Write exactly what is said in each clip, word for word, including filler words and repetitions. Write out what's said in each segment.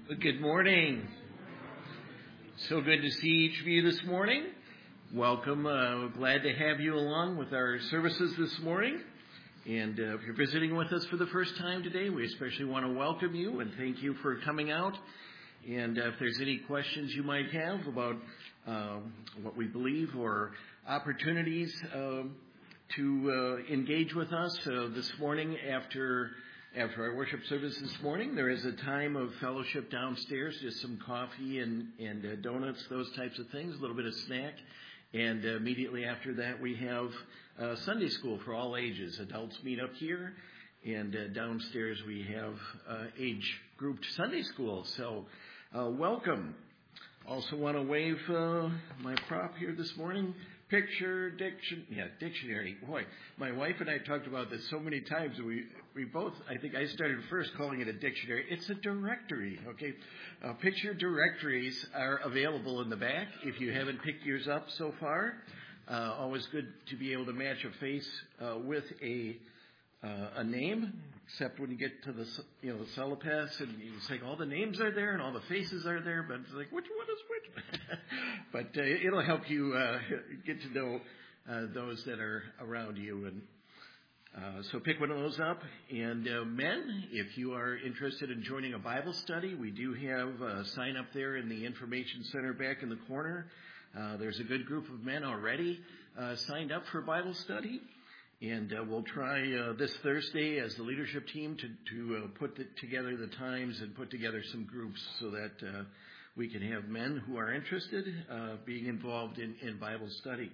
Well, good morning. So good to see each of you this morning. Welcome. Uh, glad to have you along with our services this morning. And uh, if you're visiting with us for the first time today, we especially want to welcome you and thank you for coming out. And uh, if there's any questions you might have about uh, what we believe or opportunities uh, to uh, engage with us uh, this morning after After our worship service this morning, there is a time of fellowship downstairs, just some coffee and, and uh, donuts, those types of things, a little bit of snack. And uh, immediately after that, we have uh, Sunday school for all ages. Adults meet up here, and uh, downstairs we have uh, age-grouped Sunday school. So uh, welcome. Also want to wave uh, my prop here this morning. Picture diction, yeah, dictionary. Boy, my wife and I talked about this so many times. We we both, I think I started first calling it a dictionary. It's a directory, okay? Uh, picture directories are available in the back if you haven't picked yours up so far. Uh, always good to be able to match a face uh, with a uh, a name, except when you get to the you know the Celipass and you say all the names are there and all the faces are there, but it's like which one is which? But uh, it'll help you uh, get to know uh, those that are around you, and uh, so pick one of those up. And uh, men, if you are interested in joining a Bible study, we do have a sign up there in the information center back in the corner. Uh, there's a good group of men already uh, signed up for Bible study. And uh, we'll try uh, this Thursday as the leadership team to, to uh, put the, together the times and put together some groups so that uh, we can have men who are interested uh, being involved in, in Bible study.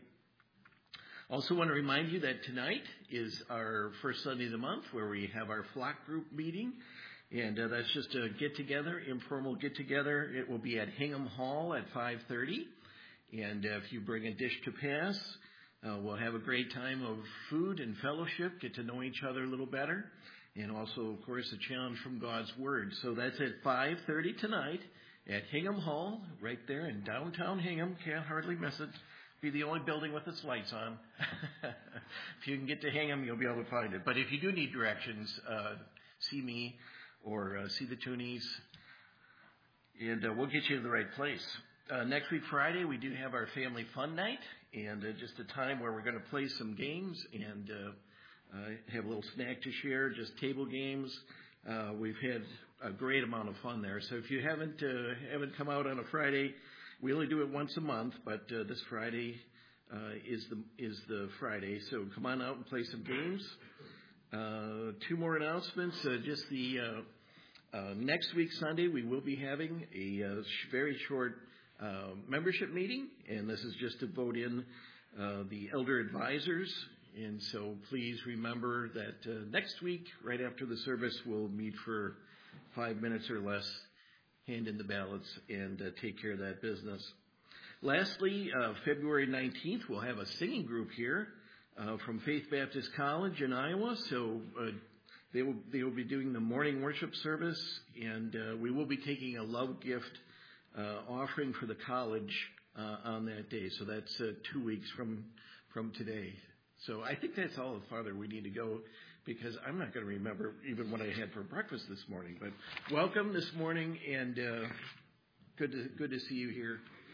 Also want to remind you that tonight is our first Sunday of the month where we have our flock group meeting. And uh, that's just a get-together, informal get-together. It will be at Hingham Hall at five thirty. And uh, if you bring a dish to pass, Uh, we'll have a great time of food and fellowship, get to know each other a little better, and also, of course, a challenge from God's Word. So that's at five thirty tonight at Hingham Hall, right there in downtown Hingham. Can't hardly miss it. Be the only building with its lights on. If you can get to Hingham, you'll be able to find it. But if you do need directions, uh, see me or uh, see the Toonies, and uh, we'll get you to the right place. Uh, next week, Friday, we do have our family fun night, and uh, just a time where we're going to play some games and uh, uh, have a little snack to share, just table games. Uh, we've had a great amount of fun there. So if you haven't uh, haven't come out on a Friday, we only do it once a month, but uh, this Friday uh, is the is the Friday. So come on out and play some games. Uh, two more announcements. Uh, just the uh, uh, next week, Sunday, we will be having a uh, sh- very short Uh, membership meeting, and this is just to vote in uh, the elder advisors. And so please remember that uh, next week, right after the service, we'll meet for five minutes or less, hand in the ballots, and uh, take care of that business. Lastly, uh, February nineteenth, we'll have a singing group here uh, from Faith Baptist College in Iowa. So uh, they will they will be doing the morning worship service, and uh, we will be taking a love gift Uh, offering for the college uh, on that day. So that's uh, two weeks from from today. So I think that's all the farther we need to go, because I'm not going to remember even what I had for breakfast this morning. But welcome this morning, and uh, good to good to see you here.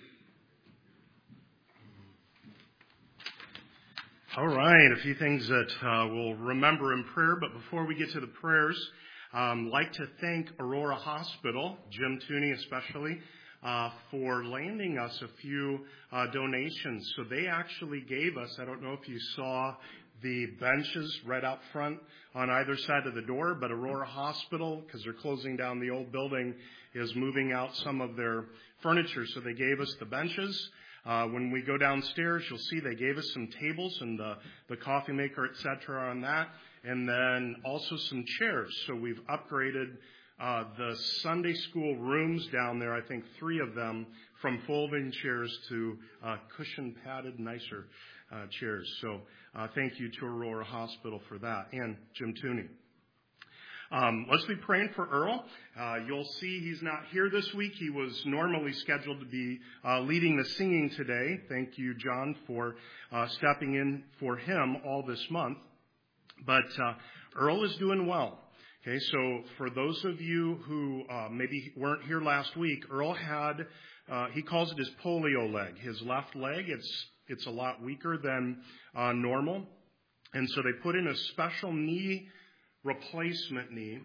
All right, a few things that uh, we'll remember in prayer. But before we get to the prayers, um, like to thank Aurora Hospital, Jim Tooney especially, Uh, for landing us a few uh, donations. So they actually gave us, I don't know if you saw the benches right out front on either side of the door, but Aurora Hospital, because they're closing down the old building, is moving out some of their furniture. So they gave us the benches. Uh, when we go downstairs, you'll see they gave us some tables and the, the coffee maker, et cetera on that, and then also some chairs. So we've upgraded Uh, the Sunday school rooms down there, I think three of them, from folding chairs to uh, cushion-padded, nicer uh, chairs. So uh, thank you to Aurora Hospital for that, and Jim Tooney. Um, let's be praying for Earl. Uh, you'll see he's not here this week. He was normally scheduled to be uh, leading the singing today. Thank you, John, for uh, stepping in for him all this month. But uh, Earl is doing well. Okay, so for those of you who uh, maybe weren't here last week, Earl had, uh, he calls it his polio leg. His left leg, it's it's a lot weaker than uh, normal. And so they put in a special knee replacement knee,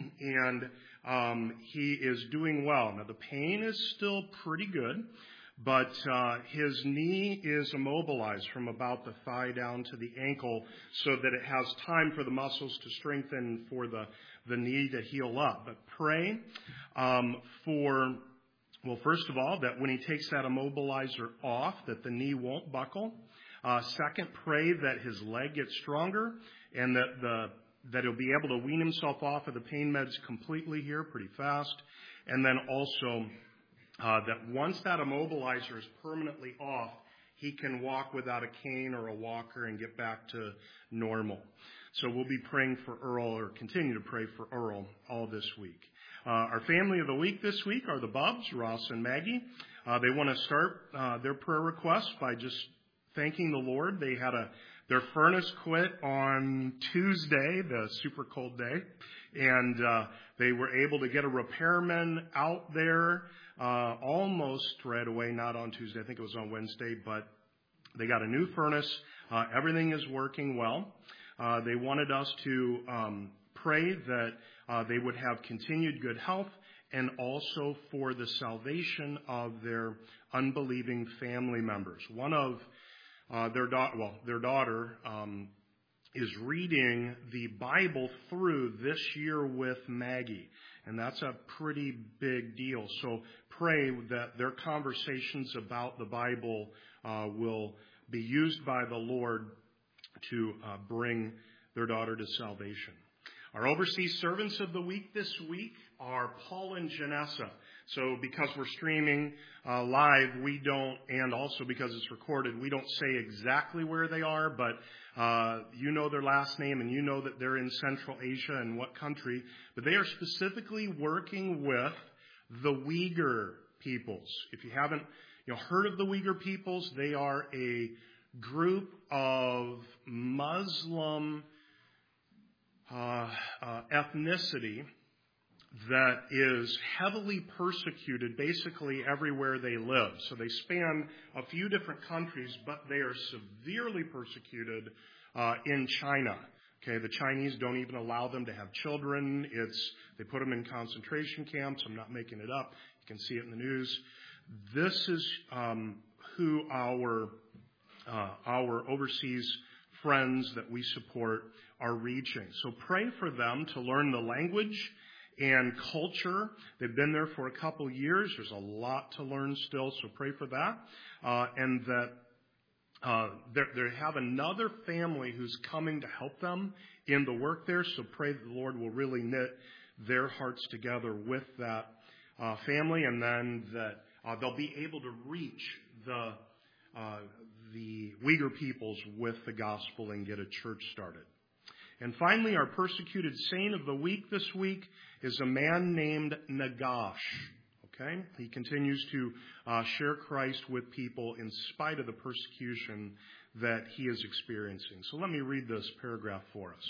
and um, he is doing well. Now, the pain is still pretty good, but uh, his knee is immobilized from about the thigh down to the ankle so that it has time for the muscles to strengthen, for the, the knee to heal up. But pray um, for, well, first of all, that when he takes that immobilizer off, that the knee won't buckle. Uh, second, pray that his leg gets stronger and that the that he'll be able to wean himself off of the pain meds completely here pretty fast. And then also uh, that once that immobilizer is permanently off, he can walk without a cane or a walker and get back to normal. So we'll be praying for Earl, or continue to pray for Earl all this week. Uh, our family of the week this week are the Bubs, Ross and Maggie. Uh, they want to start uh, their prayer requests by just thanking the Lord. They had a Their furnace quit on Tuesday, the super cold day, and uh, they were able to get a repairman out there uh, almost right away, not on Tuesday, I think it was on Wednesday, but they got a new furnace. Uh, everything is working well. Uh, they wanted us to um, pray that uh, they would have continued good health, and also for the salvation of their unbelieving family members. One of Uh, their daughter, well, their daughter um, is reading the Bible through this year with Maggie, and that's a pretty big deal. So pray that their conversations about the Bible uh, will be used by the Lord to uh, bring their daughter to salvation. Our overseas servants of the week this week are Paul and Janessa. So because we're streaming uh, live, we don't, and also because it's recorded, we don't say exactly where they are, but uh, you know their last name and you know that they're in Central Asia and what country. But they are specifically working with the Uyghur peoples. If you haven't you know, heard of the Uyghur peoples, they are a group of Muslim uh, uh, ethnicity that is heavily persecuted basically everywhere they live. So they span a few different countries, but they are severely persecuted uh, in China. Okay, the Chinese don't even allow them to have children. It's they put them in concentration camps. I'm not making it up. You can see it in the news. This is um, who our uh, our overseas friends that we support are reaching. So pray for them to learn the language and culture. They've been there for a couple years. There's a lot to learn still, so pray for that. Uh, and that uh, they have another family who's coming to help them in the work there, so pray that the Lord will really knit their hearts together with that uh, family, and then that uh, they'll be able to reach the uh, the Uyghur peoples with the gospel and get a church started. And finally, our persecuted saint of the week this week is a man named Nagash. Okay? He continues to uh, share Christ with people in spite of the persecution that he is experiencing. So let me read this paragraph for us.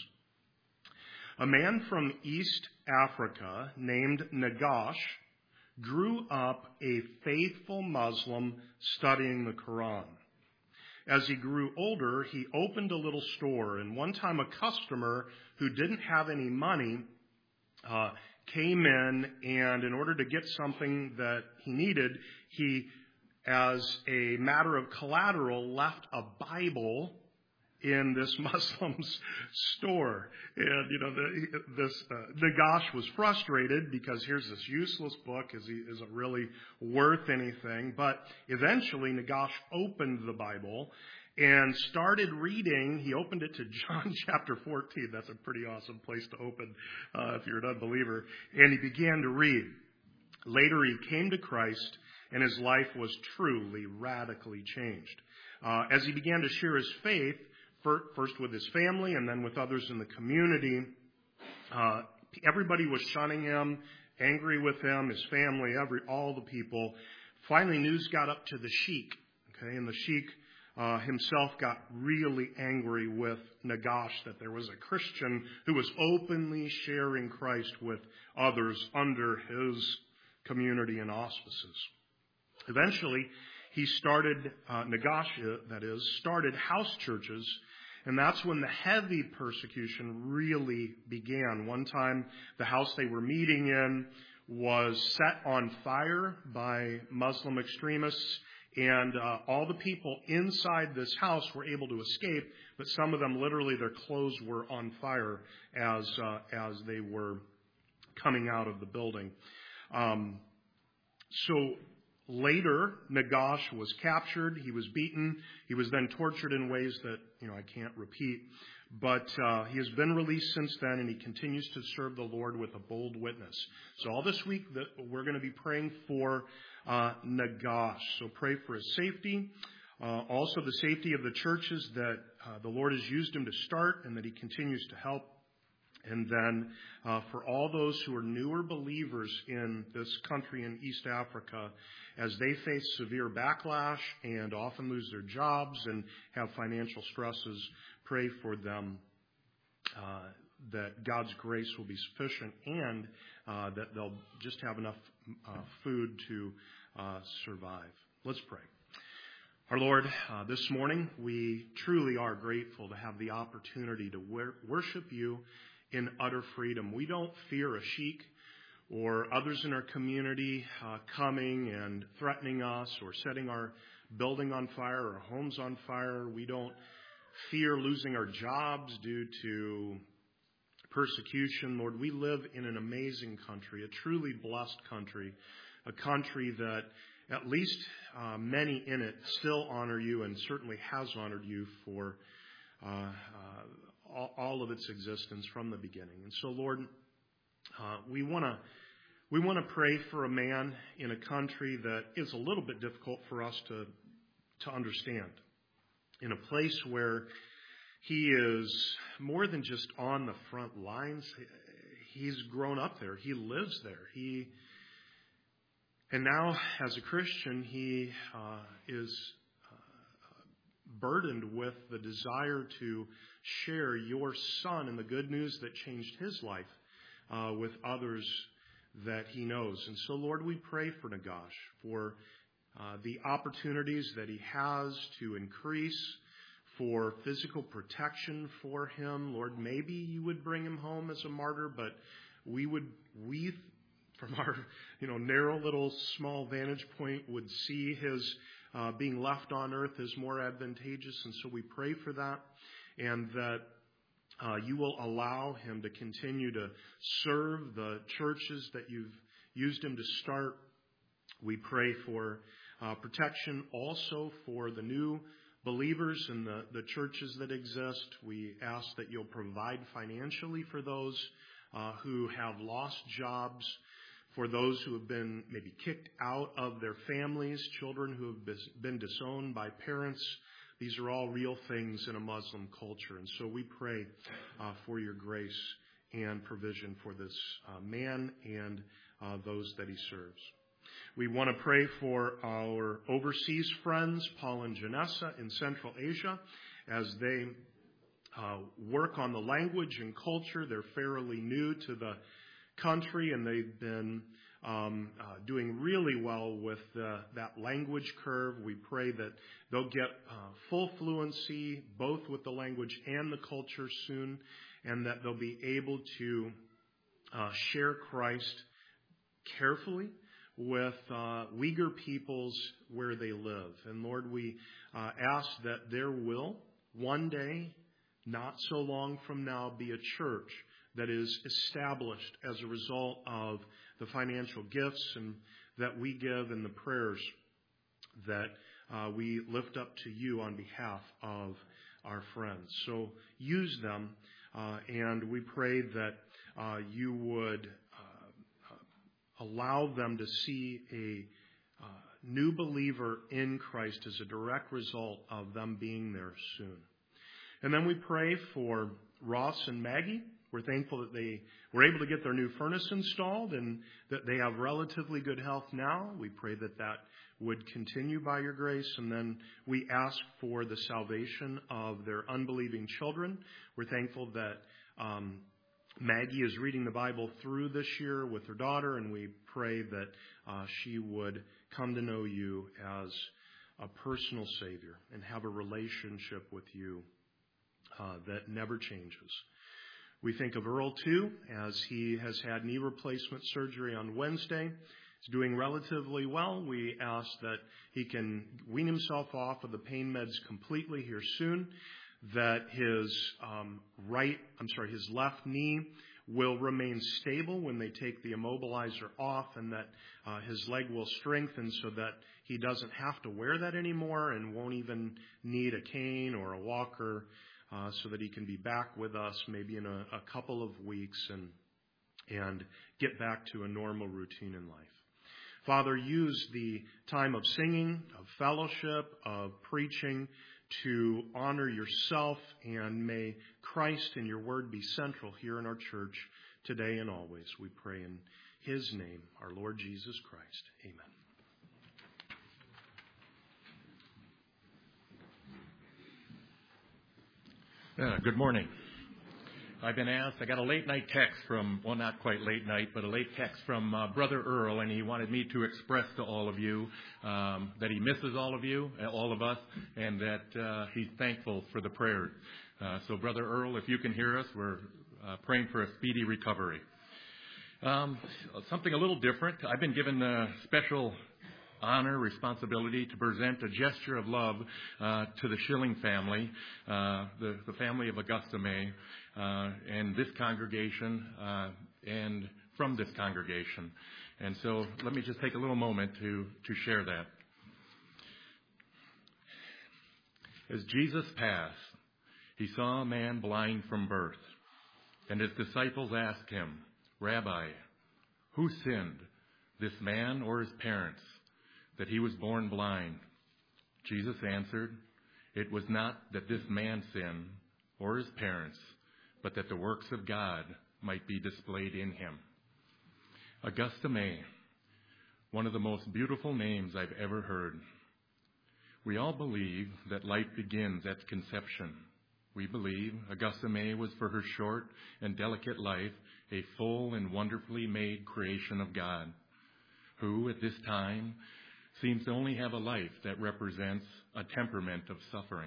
A man from East Africa named Nagash grew up a faithful Muslim studying the Quran. As he grew older, he opened a little store, and one time a customer who didn't have any money uh, came in, and in order to get something that he needed, he, as a matter of collateral, left a Bible in this Muslim's store. And, you know, the, this uh, Nagash was frustrated because here's this useless book. Is he, is it really worth anything? But eventually Nagash opened the Bible and started reading. He opened it to John chapter fourteen. That's a pretty awesome place to open uh, if you're an unbeliever. And he began to read. Later he came to Christ, and his life was truly radically changed. Uh, as he began to share his faith, first with his family and then with others in the community, uh, everybody was shunning him, angry with him, his family, every all the people. Finally, news got up to the sheik, okay, and the sheik uh, himself got really angry with Nagash that there was a Christian who was openly sharing Christ with others under his community and auspices. Eventually, he started, uh, Nagash, that is, started house churches, and that's when the heavy persecution really began. One time, the house they were meeting in was set on fire by Muslim extremists, and uh, all the people inside this house were able to escape, but some of them, literally, their clothes were on fire as uh, as they were coming out of the building. Um, so later, Nagash was captured. He was beaten. He was then tortured in ways that, you know, I can't repeat. But uh, he has been released since then, and he continues to serve the Lord with a bold witness. So all this week, that we're going to be praying for uh, Nagash. So pray for his safety. Uh, also the safety of the churches that uh, the Lord has used him to start and that he continues to help. And then uh, for all those who are newer believers in this country in East Africa, as they face severe backlash and often lose their jobs and have financial stresses, pray for them uh, that God's grace will be sufficient and uh, that they'll just have enough uh, food to uh, survive. Let's pray. Our Lord, uh, this morning we truly are grateful to have the opportunity to wor- worship you in utter freedom. We don't fear a sheik or others in our community uh, coming and threatening us or setting our building on fire or homes on fire. We don't fear losing our jobs due to persecution. Lord, we live in an amazing country, a truly blessed country, a country that at least uh, many in it still honor you and certainly has honored you for uh, uh, all, all of its existence from the beginning. And so, Lord, uh, we want to we want to pray for a man in a country that is a little bit difficult for us to to understand. In a place where he is more than just on the front lines. He's grown up there. He lives there. He, and now, as a Christian, he uh, is uh, burdened with the desire to share your Son and the good news that changed his life uh, with others that he knows. And so, Lord, we pray for Nagash, for uh, the opportunities that he has to increase, for physical protection for him. Lord, maybe you would bring him home as a martyr, but we would, we, from our, you know, narrow little small vantage point, would see his uh, being left on earth as more advantageous. And so we pray for that, and that uh, you will allow him to continue to serve the churches that you've used him to start. We pray for uh, protection also for the new believers in the, the churches that exist. We ask that you'll provide financially for those uh, who have lost jobs, for those who have been maybe kicked out of their families, children who have been disowned by parents. These are all real things in a Muslim culture. And so we pray uh, for your grace and provision for this uh, man and uh, those that he serves. We want to pray for our overseas friends, Paul and Janessa, in Central Asia, as they uh, work on the language and culture. They're fairly new to the country, and they've been um, uh, doing really well with uh, that language curve. We pray that they'll get uh, full fluency, both with the language and the culture soon, and that they'll be able to uh, share Christ carefully with uh, Uyghur peoples where they live. And Lord, we uh, ask that there will one day, not so long from now, be a church that is established as a result of the financial gifts and that we give and the prayers that uh, we lift up to you on behalf of our friends. So use them, uh, and we pray that uh, you would allow them to see a uh, new believer in Christ as a direct result of them being there soon. And then we pray for Ross and Maggie. We're thankful that they were able to get their new furnace installed and that they have relatively good health now. We pray that that would continue by your grace. And then we ask for the salvation of their unbelieving children. We're thankful that um, Maggie is reading the Bible through this year with her daughter, and we pray that uh, she would come to know you as a personal Savior and have a relationship with you uh, that never changes. We think of Earl, too, as he has had knee replacement surgery on Wednesday. He's doing relatively well. We ask that he can wean himself off of the pain meds completely here soon, that his um, right, I'm sorry, his left knee will remain stable when they take the immobilizer off, and that uh, his leg will strengthen so that he doesn't have to wear that anymore and won't even need a cane or a walker, uh, so that he can be back with us maybe in a, a couple of weeks and and get back to a normal routine in life. Father, use the time of singing, of fellowship, of preaching to honor yourself, and may Christ and your word be central here in our church today and always. We pray in his name, our Lord Jesus Christ. Amen. Uh, good morning. I've been asked, I got a late night text from, well, not quite late night, but a late text from uh, Brother Earl, and he wanted me to express to all of you um, that he misses all of you, all of us, and that uh, he's thankful for the prayers. Uh, so, Brother Earl, if you can hear us, we're uh, praying for a speedy recovery. Um, something a little different. I've been given a special honor, responsibility to present a gesture of love uh, to the Schilling family, uh, the, the family of Augusta May, uh, and this congregation, uh, and from this congregation. And so let me just take a little moment to, to share that. As Jesus passed, he saw a man blind from birth, and his disciples asked him, "Rabbi, who sinned, this man or his parents, that he was born blind?" Jesus answered, "It was not that this man sinned or his parents, but that the works of God might be displayed in him." Augusta May, one of the most beautiful names I've ever heard. We all believe that life begins at conception. We believe Augusta May was, for her short and delicate life, a full and wonderfully made creation of God, who at this time seems to only have a life that represents a temperament of suffering,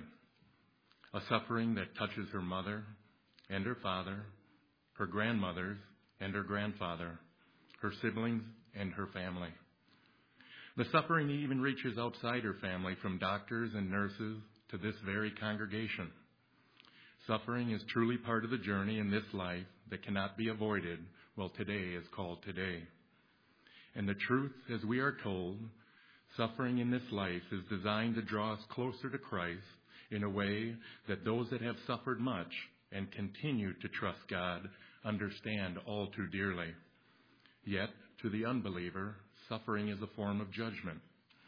a suffering that touches her mother and her father, her grandmothers and her grandfather, her siblings and her family. The suffering even reaches outside her family, from doctors and nurses to this very congregation. Suffering is truly part of the journey in this life that cannot be avoided while today is called today. And the truth, as we are told, suffering in this life is designed to draw us closer to Christ in a way that those that have suffered much and continue to trust God understand all too dearly. Yet, to the unbeliever, suffering is a form of judgment.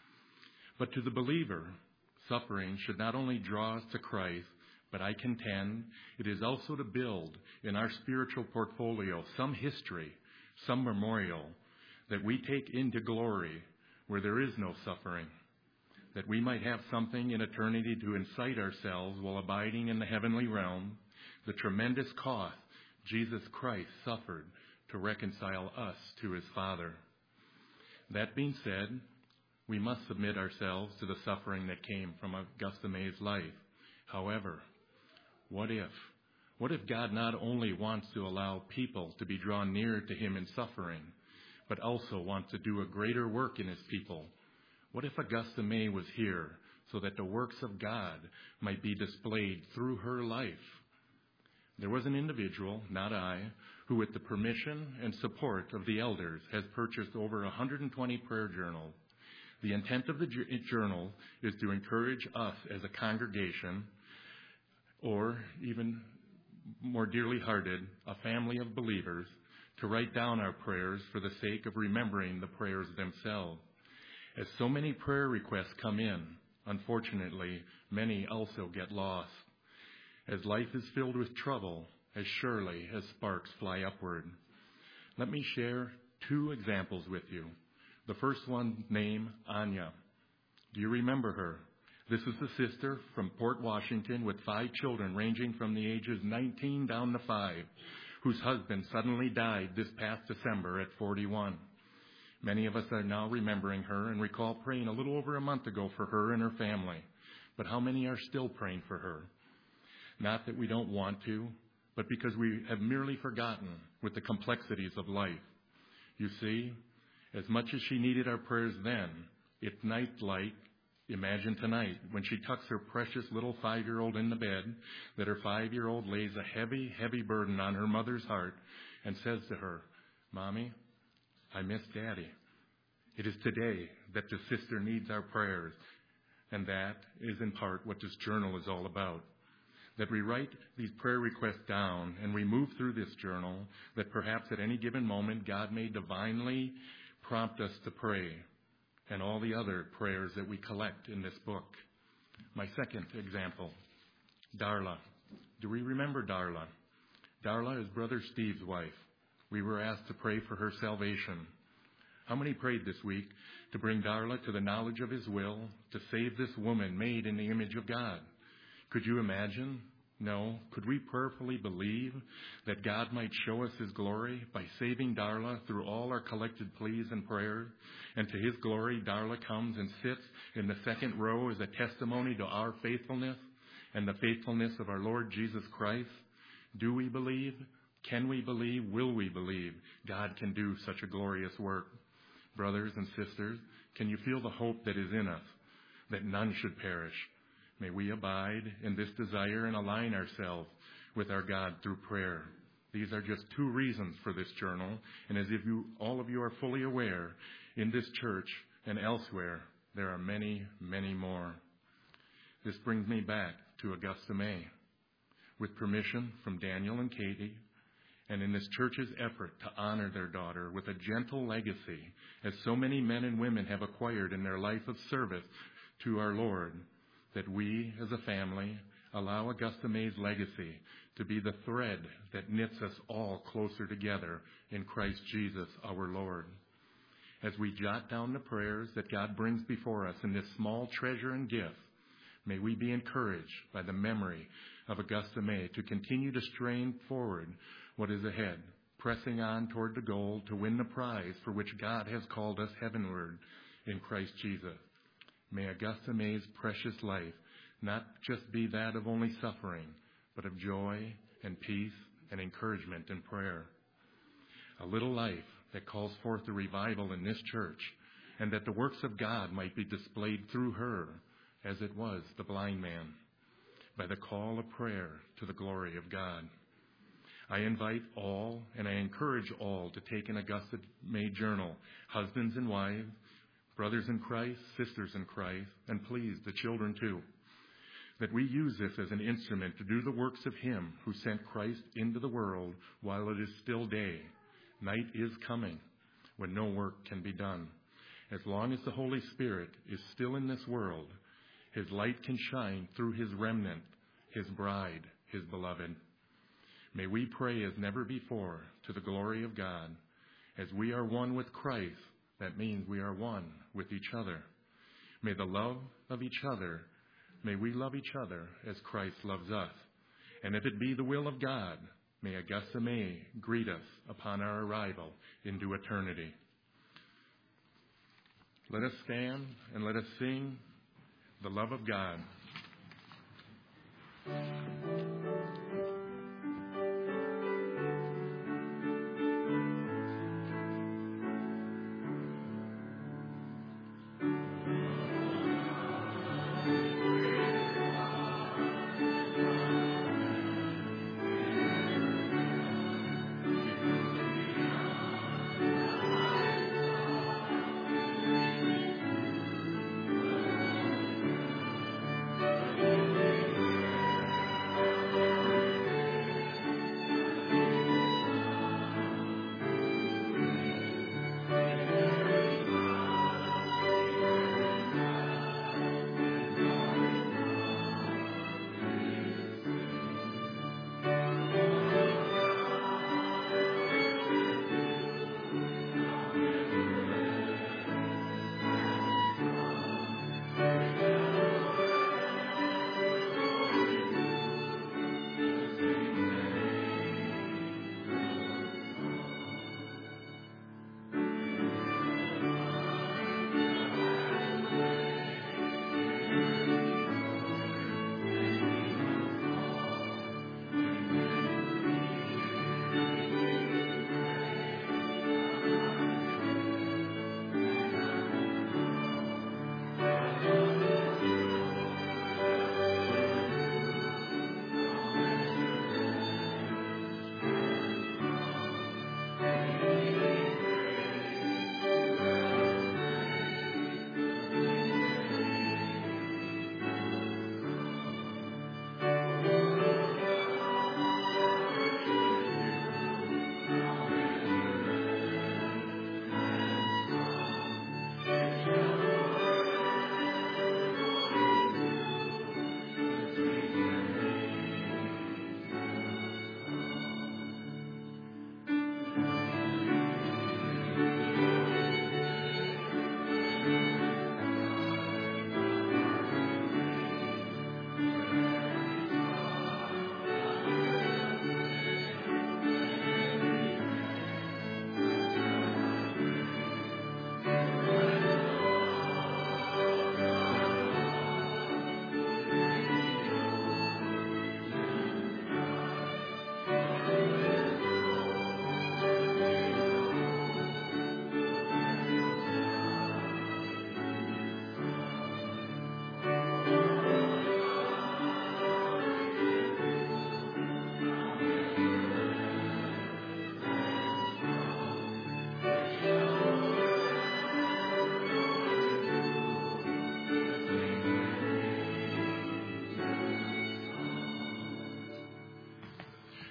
But to the believer, suffering should not only draw us to Christ, but I contend it is also to build in our spiritual portfolio some history, some memorial that we take into glory where there is no suffering, that we might have something in eternity to incite ourselves while abiding in the heavenly realm, the tremendous cost Jesus Christ suffered to reconcile us to his Father. That being said, we must submit ourselves to the suffering that came from Augusta May's life. However, what if? What if God not only wants to allow people to be drawn near to him in suffering, but also wants to do a greater work in his people? What if Augusta May was here so that the works of God might be displayed through her life? There was an individual, not I, who with the permission and support of the elders has purchased over one hundred twenty prayer journals. The intent of the journal is to encourage us as a congregation, or even more dearly hearted, a family of believers, to write down our prayers for the sake of remembering the prayers themselves. As so many prayer requests come in, unfortunately, many also get lost. As life is filled with trouble, as surely as sparks fly upward. Let me share two examples with you. The first one, named Anya. Do you remember her? This is the sister from Port Washington with five children ranging from the ages nineteen down to five, whose husband suddenly died this past December at forty-one. Many of us are now remembering her and recall praying a little over a month ago for her and her family. But how many are still praying for her? Not that we don't want to, but because we have merely forgotten with the complexities of life. You see, as much as she needed our prayers then, it's night-like. Imagine tonight when she tucks her precious little five-year-old in the bed, that her five-year-old lays a heavy, heavy burden on her mother's heart and says to her, "Mommy, I miss Daddy." It is today that the sister needs our prayers, and that is in part what this journal is all about. That we write these prayer requests down and we move through this journal, that perhaps at any given moment God may divinely prompt us to pray, and all the other prayers that we collect in this book. My second example, Darla. Do we remember Darla? Darla is Brother Steve's wife. We were asked to pray for her salvation. How many prayed this week to bring Darla to the knowledge of his will, to save this woman made in the image of God? Could you imagine? No. Could we prayerfully believe that God might show us his glory by saving Darla through all our collected pleas and prayers? And to his glory, Darla comes and sits in the second row as a testimony to our faithfulness and the faithfulness of our Lord Jesus Christ. Do we believe? Can we believe? Will we believe God can do such a glorious work? Brothers and sisters, can you feel the hope that is in us, that none should perish? May we abide in this desire and align ourselves with our God through prayer. These are just two reasons for this journal, and as if you, all of you are fully aware, in this church and elsewhere, there are many, many more. This brings me back to Augusta May. With permission from Daniel and Katie, and in this church's effort to honor their daughter with a gentle legacy, as so many men and women have acquired in their life of service to our Lord, that we as a family allow Augusta May's legacy to be the thread that knits us all closer together in Christ Jesus our Lord. As we jot down the prayers that God brings before us in this small treasure and gift, may we be encouraged by the memory of Augusta May to continue to strain forward what is ahead, pressing on toward the goal to win the prize for which God has called us heavenward in Christ Jesus. May Augusta May's precious life not just be that of only suffering, but of joy and peace and encouragement and prayer. A little life that calls forth the revival in this church, and that the works of God might be displayed through her, as it was the blind man, by the call of prayer to the glory of God. I invite all, and I encourage all, to take an Augusta May journal, husbands and wives, brothers in Christ, sisters in Christ, and please, the children too, that we use this as an instrument to do the works of him who sent Christ into the world while it is still day. Night is coming when no work can be done. As long as the Holy Spirit is still in this world, his light can shine through his remnant, his bride, his beloved. May we pray as never before to the glory of God. As we are one with Christ, that means we are one with each other. May the love of each other, may we love each other as Christ loves us. And if it be the will of God, may Augusta May greet us upon our arrival into eternity. Let us stand and let us sing the love of God.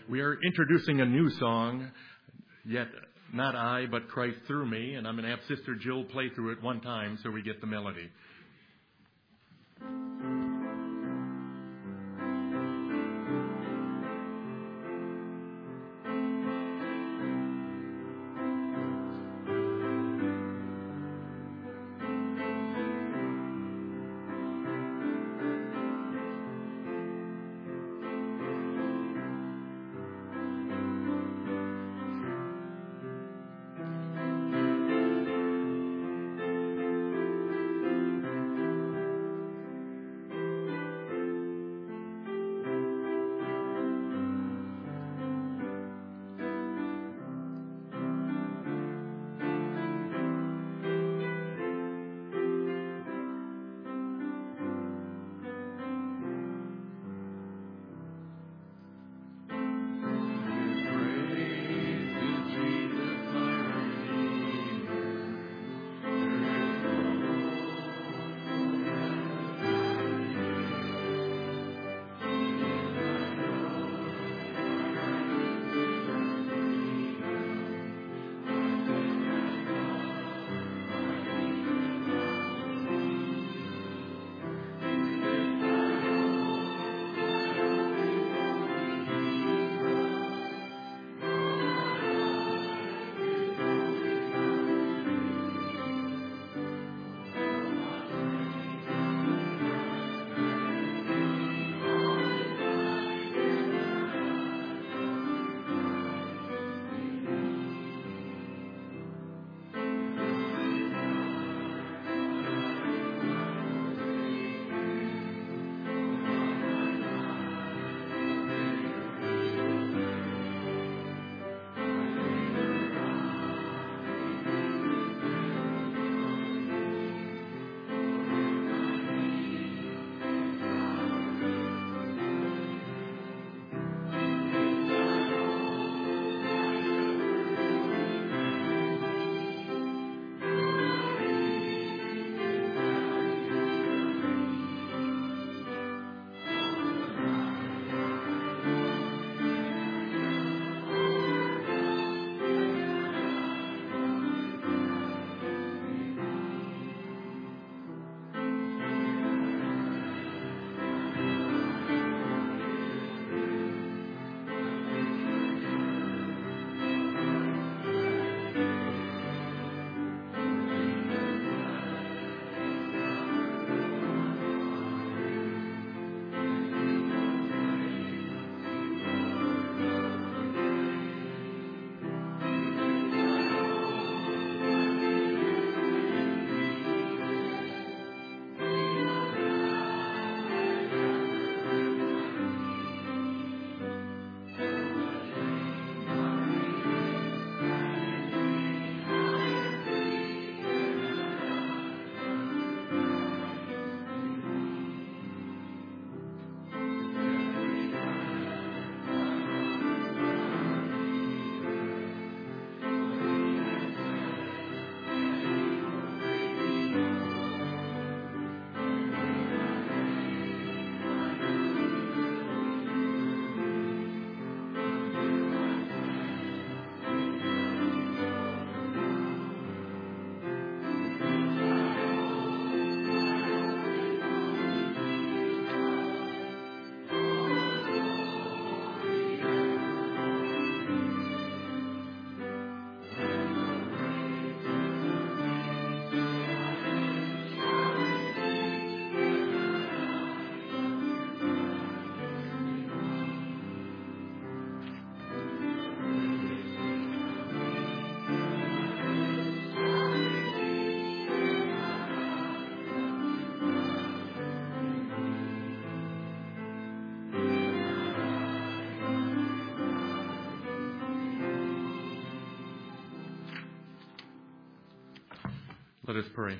We are introducing a new song, yet not I, but Christ through me, and I'm going to have Sister Jill play through it one time so we get the melody. Let us pray.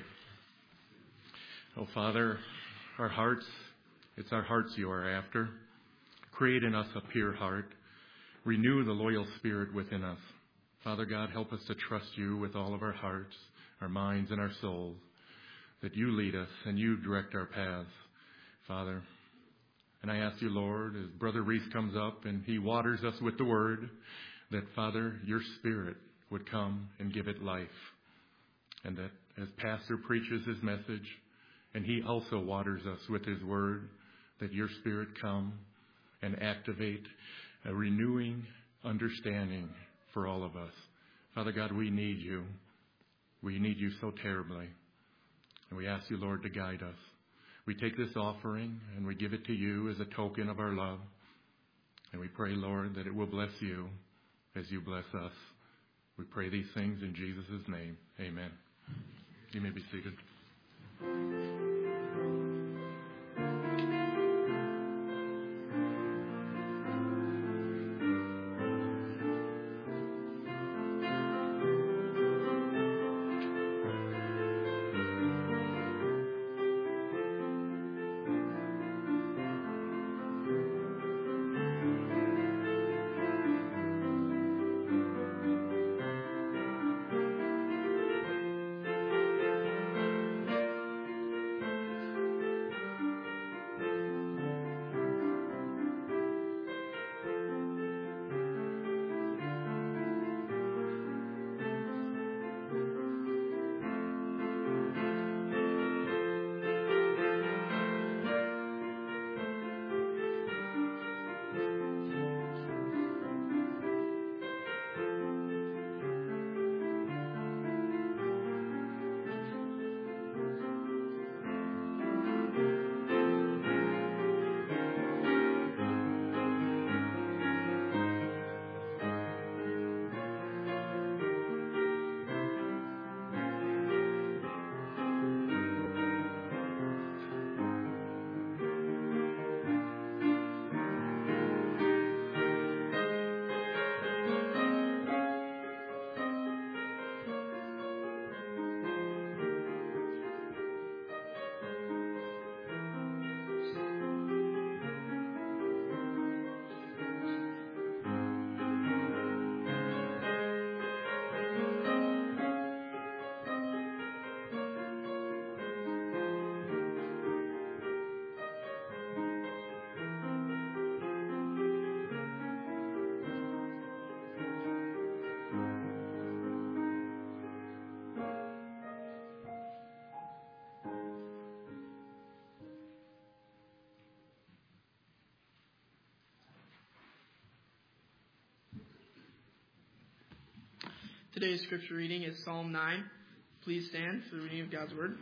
Oh, Father, our hearts, it's our hearts you are after. Create in us a pure heart. Renew the loyal spirit within us. Father God, help us to trust you with all of our hearts, our minds, and our souls, that you lead us and you direct our paths, Father. And And I ask you, Lord, as Brother Reese comes up and he waters us with the word, that, Father, your Spirit would come and give it life. And that as Pastor preaches his message, and he also waters us with his word, that your Spirit come and activate a renewing understanding for all of us. Father God, we need you. We need you so terribly. And we ask you, Lord, to guide us. We take this offering and we give it to you as a token of our love. And we pray, Lord, that it will bless you as you bless us. We pray these things in Jesus' name. Amen. You may be seated. Today's scripture reading is Psalm nine. Please stand for the reading of God's word.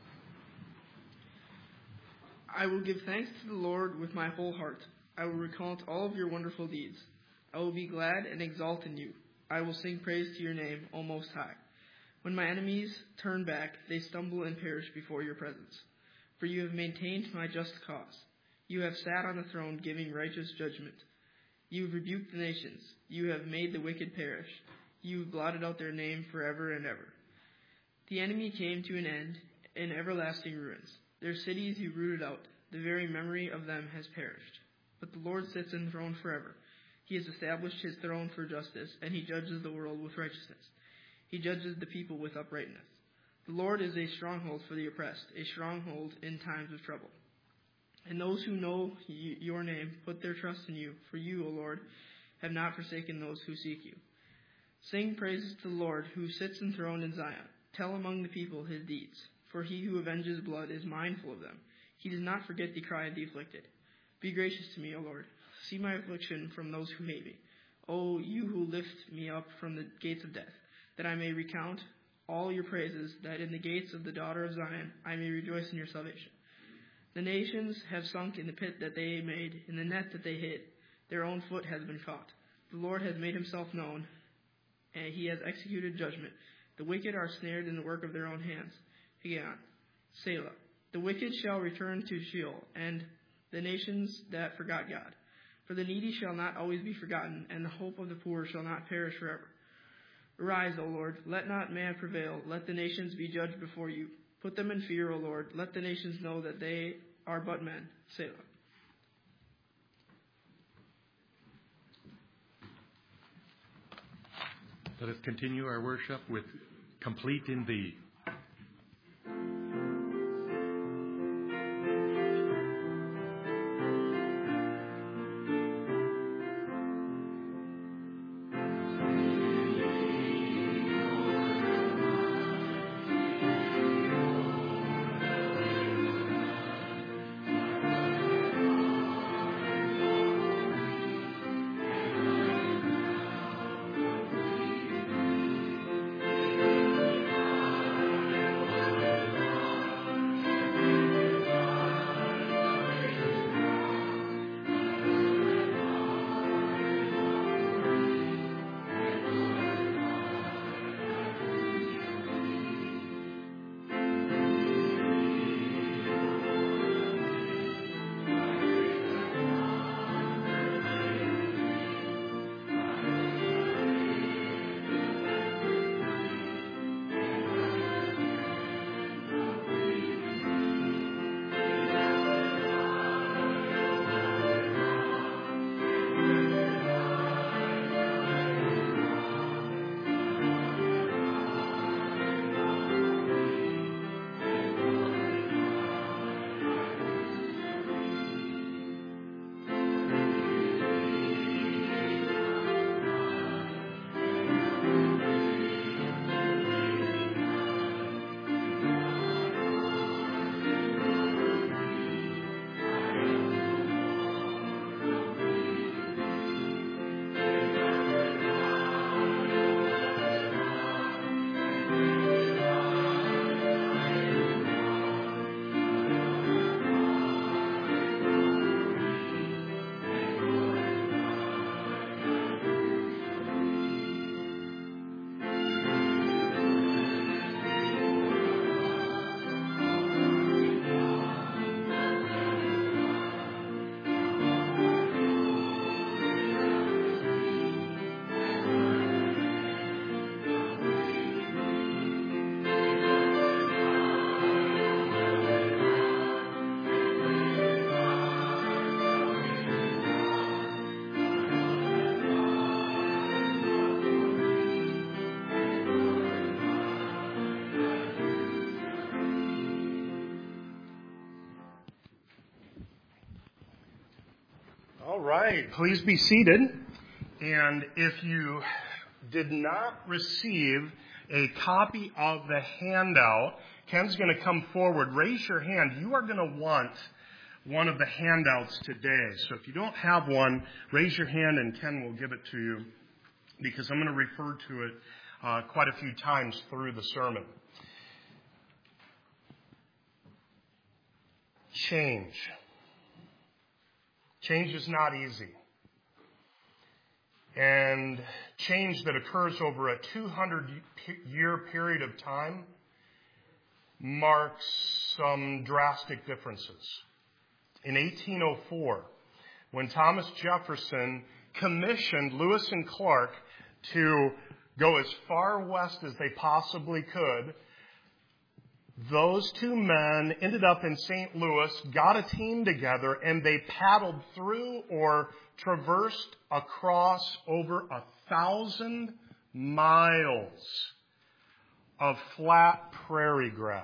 I will give thanks to the Lord with my whole heart. I will recount all of your wonderful deeds. I will be glad and exult in you. I will sing praise to your name, O Most High. When my enemies turn back, they stumble and perish before your presence. For you have maintained my just cause. You have sat on the throne giving righteous judgment. You have rebuked the nations. You have made the wicked perish. You have blotted out their name forever and ever. The enemy came to an end in everlasting ruins. Their cities you rooted out. The very memory of them has perished. But the Lord sits enthroned forever. He has established his throne for justice, and he judges the world with righteousness. He judges the people with uprightness. The Lord is a stronghold for the oppressed, a stronghold in times of trouble. And those who know your name put their trust in you, for you, O Lord, have not forsaken those who seek you. Sing praises to the Lord, who sits enthroned in Zion. Tell among the people his deeds, for he who avenges blood is mindful of them. He does not forget the cry of the afflicted. Be gracious to me, O Lord. See my affliction from those who hate me. O you who lift me up from the gates of death, that I may recount all your praises, that in the gates of the daughter of Zion I may rejoice in your salvation. The nations have sunk in the pit that they made, in the net that they hid. Their own foot has been caught. The Lord has made himself known, and he has executed judgment. The wicked are snared in the work of their own hands. Again, Selah. The wicked shall return to Sheol, and the nations that forgot God. For the needy shall not always be forgotten, and the hope of the poor shall not perish forever. Arise, O Lord, let not man prevail. Let the nations be judged before you. Put them in fear, O Lord. Let the nations know that they are but men. Selah. Let us continue our worship with Complete in Thee. All right, please be seated. And if you did not receive a copy of the handout, Ken's going to come forward. Raise your hand. You are going to want one of the handouts today. So if you don't have one, raise your hand and Ken will give it to you, because I'm going to refer to it uh, quite a few times through the sermon. Change. Change is not easy. And change that occurs over a two hundred year period of time marks some drastic differences. In eighteen oh four, when Thomas Jefferson commissioned Lewis and Clark to go as far west as they possibly could, those two men ended up in Saint Louis, got a team together, and they paddled through or traversed across over a thousand miles of flat prairie grass.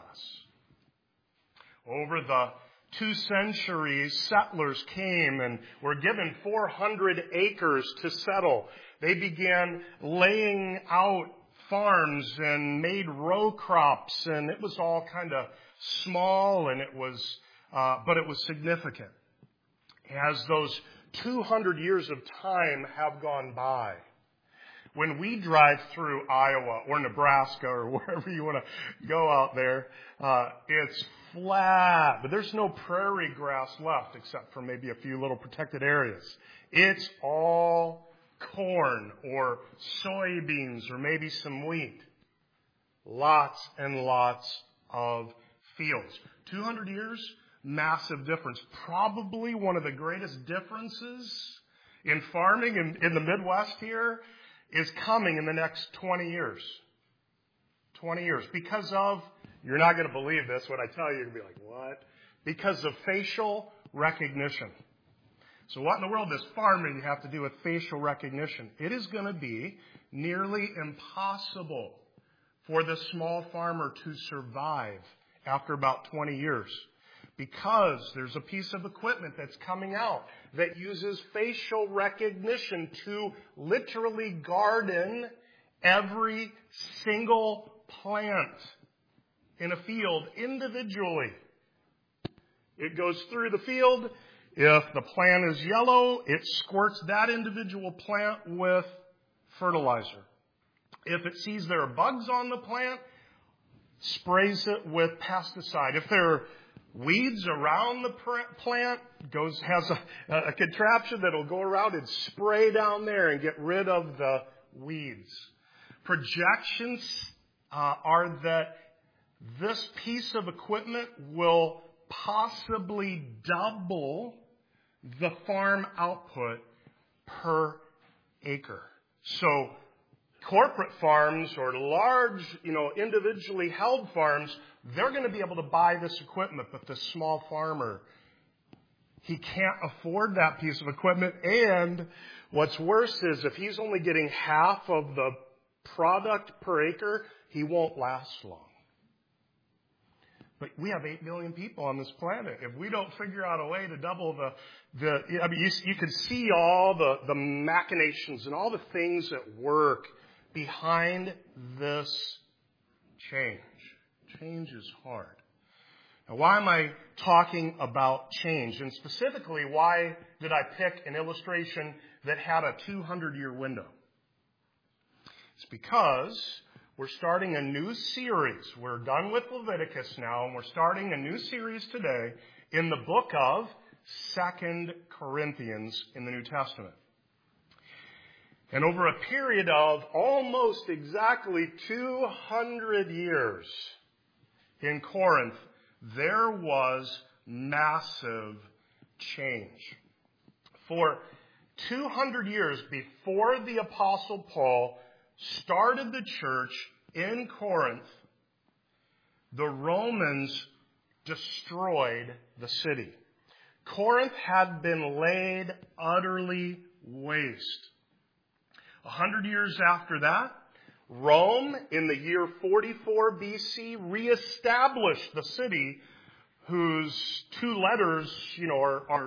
Over the two centuries, settlers came and were given four hundred acres to settle. They began laying out farms and made row crops, and it was all kind of small, and it was, uh, but it was significant. As those two hundred years of time have gone by, when we drive through Iowa or Nebraska or wherever you want to go out there, uh, it's flat, but there's no prairie grass left except for maybe a few little protected areas. It's all corn or soybeans or maybe some wheat. Lots and lots of fields. two hundred years, massive difference. Probably one of the greatest differences in farming in, in the Midwest here is coming in the next twenty years. twenty years. Because of, you're not going to believe this when I tell you, you're going to be like, what? Because of facial recognition. So what in the world does farming have to do with facial recognition? It is going to be nearly impossible for the small farmer to survive after about twenty years, because there's a piece of equipment that's coming out that uses facial recognition to literally garden every single plant in a field individually. It goes through the field. If the plant is yellow, it squirts that individual plant with fertilizer. If it sees there are bugs on the plant, sprays it with pesticide. If there are weeds around the plant, goes has a, a contraption that will go around and spray down there and get rid of the weeds. Projections uh, are that this piece of equipment will possibly double the farm output per acre. So corporate farms or large, you know, individually held farms, they're going to be able to buy this equipment, but the small farmer, he can't afford that piece of equipment. And what's worse is if he's only getting half of the product per acre, he won't last long. But we have eight million people on this planet. If we don't figure out a way to double the, the I mean, you, you can see all the, the machinations and all the things that work behind this change. Change is hard. Now, why am I talking about change? And specifically, why did I pick an illustration that had a two hundred year window? It's because we're starting a new series. We're done with Leviticus now, and we're starting a new series today in the book of Second Corinthians in the New Testament. And over a period of almost exactly two hundred years in Corinth, there was massive change. For two hundred years before the Apostle Paul started the church in Corinth, the Romans destroyed the city. Corinth had been laid utterly waste. A hundred years after that, Rome, in the year forty-four B C, reestablished the city, whose two letters, you know, are, are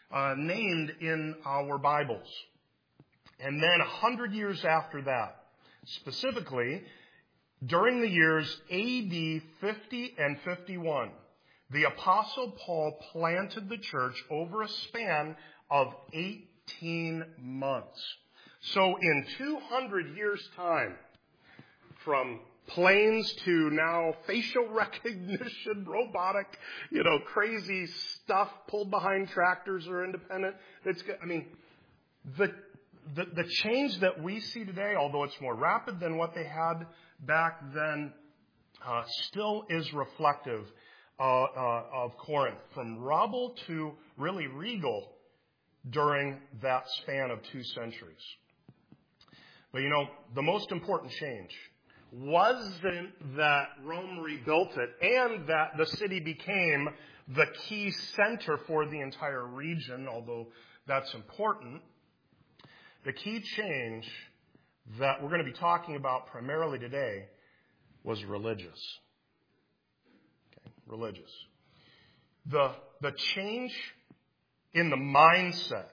uh, named in our Bibles. And then a hundred years after that, specifically during the years A D fifty and fifty-one, the Apostle Paul planted the church over a span of eighteen months. So in two hundred years' time, from planes to now facial recognition, robotic, you know, crazy stuff pulled behind tractors or independent. It's, I mean, the, the the change that we see today, although it's more rapid than what they had back then, uh, still is reflective uh, uh, of Corinth, from rubble to really regal during that span of two centuries. But you know, the most important change wasn't that Rome rebuilt it and that the city became the key center for the entire region, although that's important. The key change that we're going to be talking about primarily today was religious. Okay, religious. The, the change in the mindset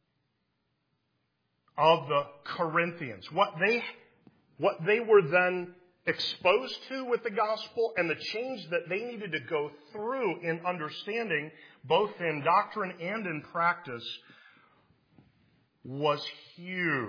of the Corinthians, what they what they were then exposed to with the gospel, and the change that they needed to go through in understanding, both in doctrine and in practice, was huge.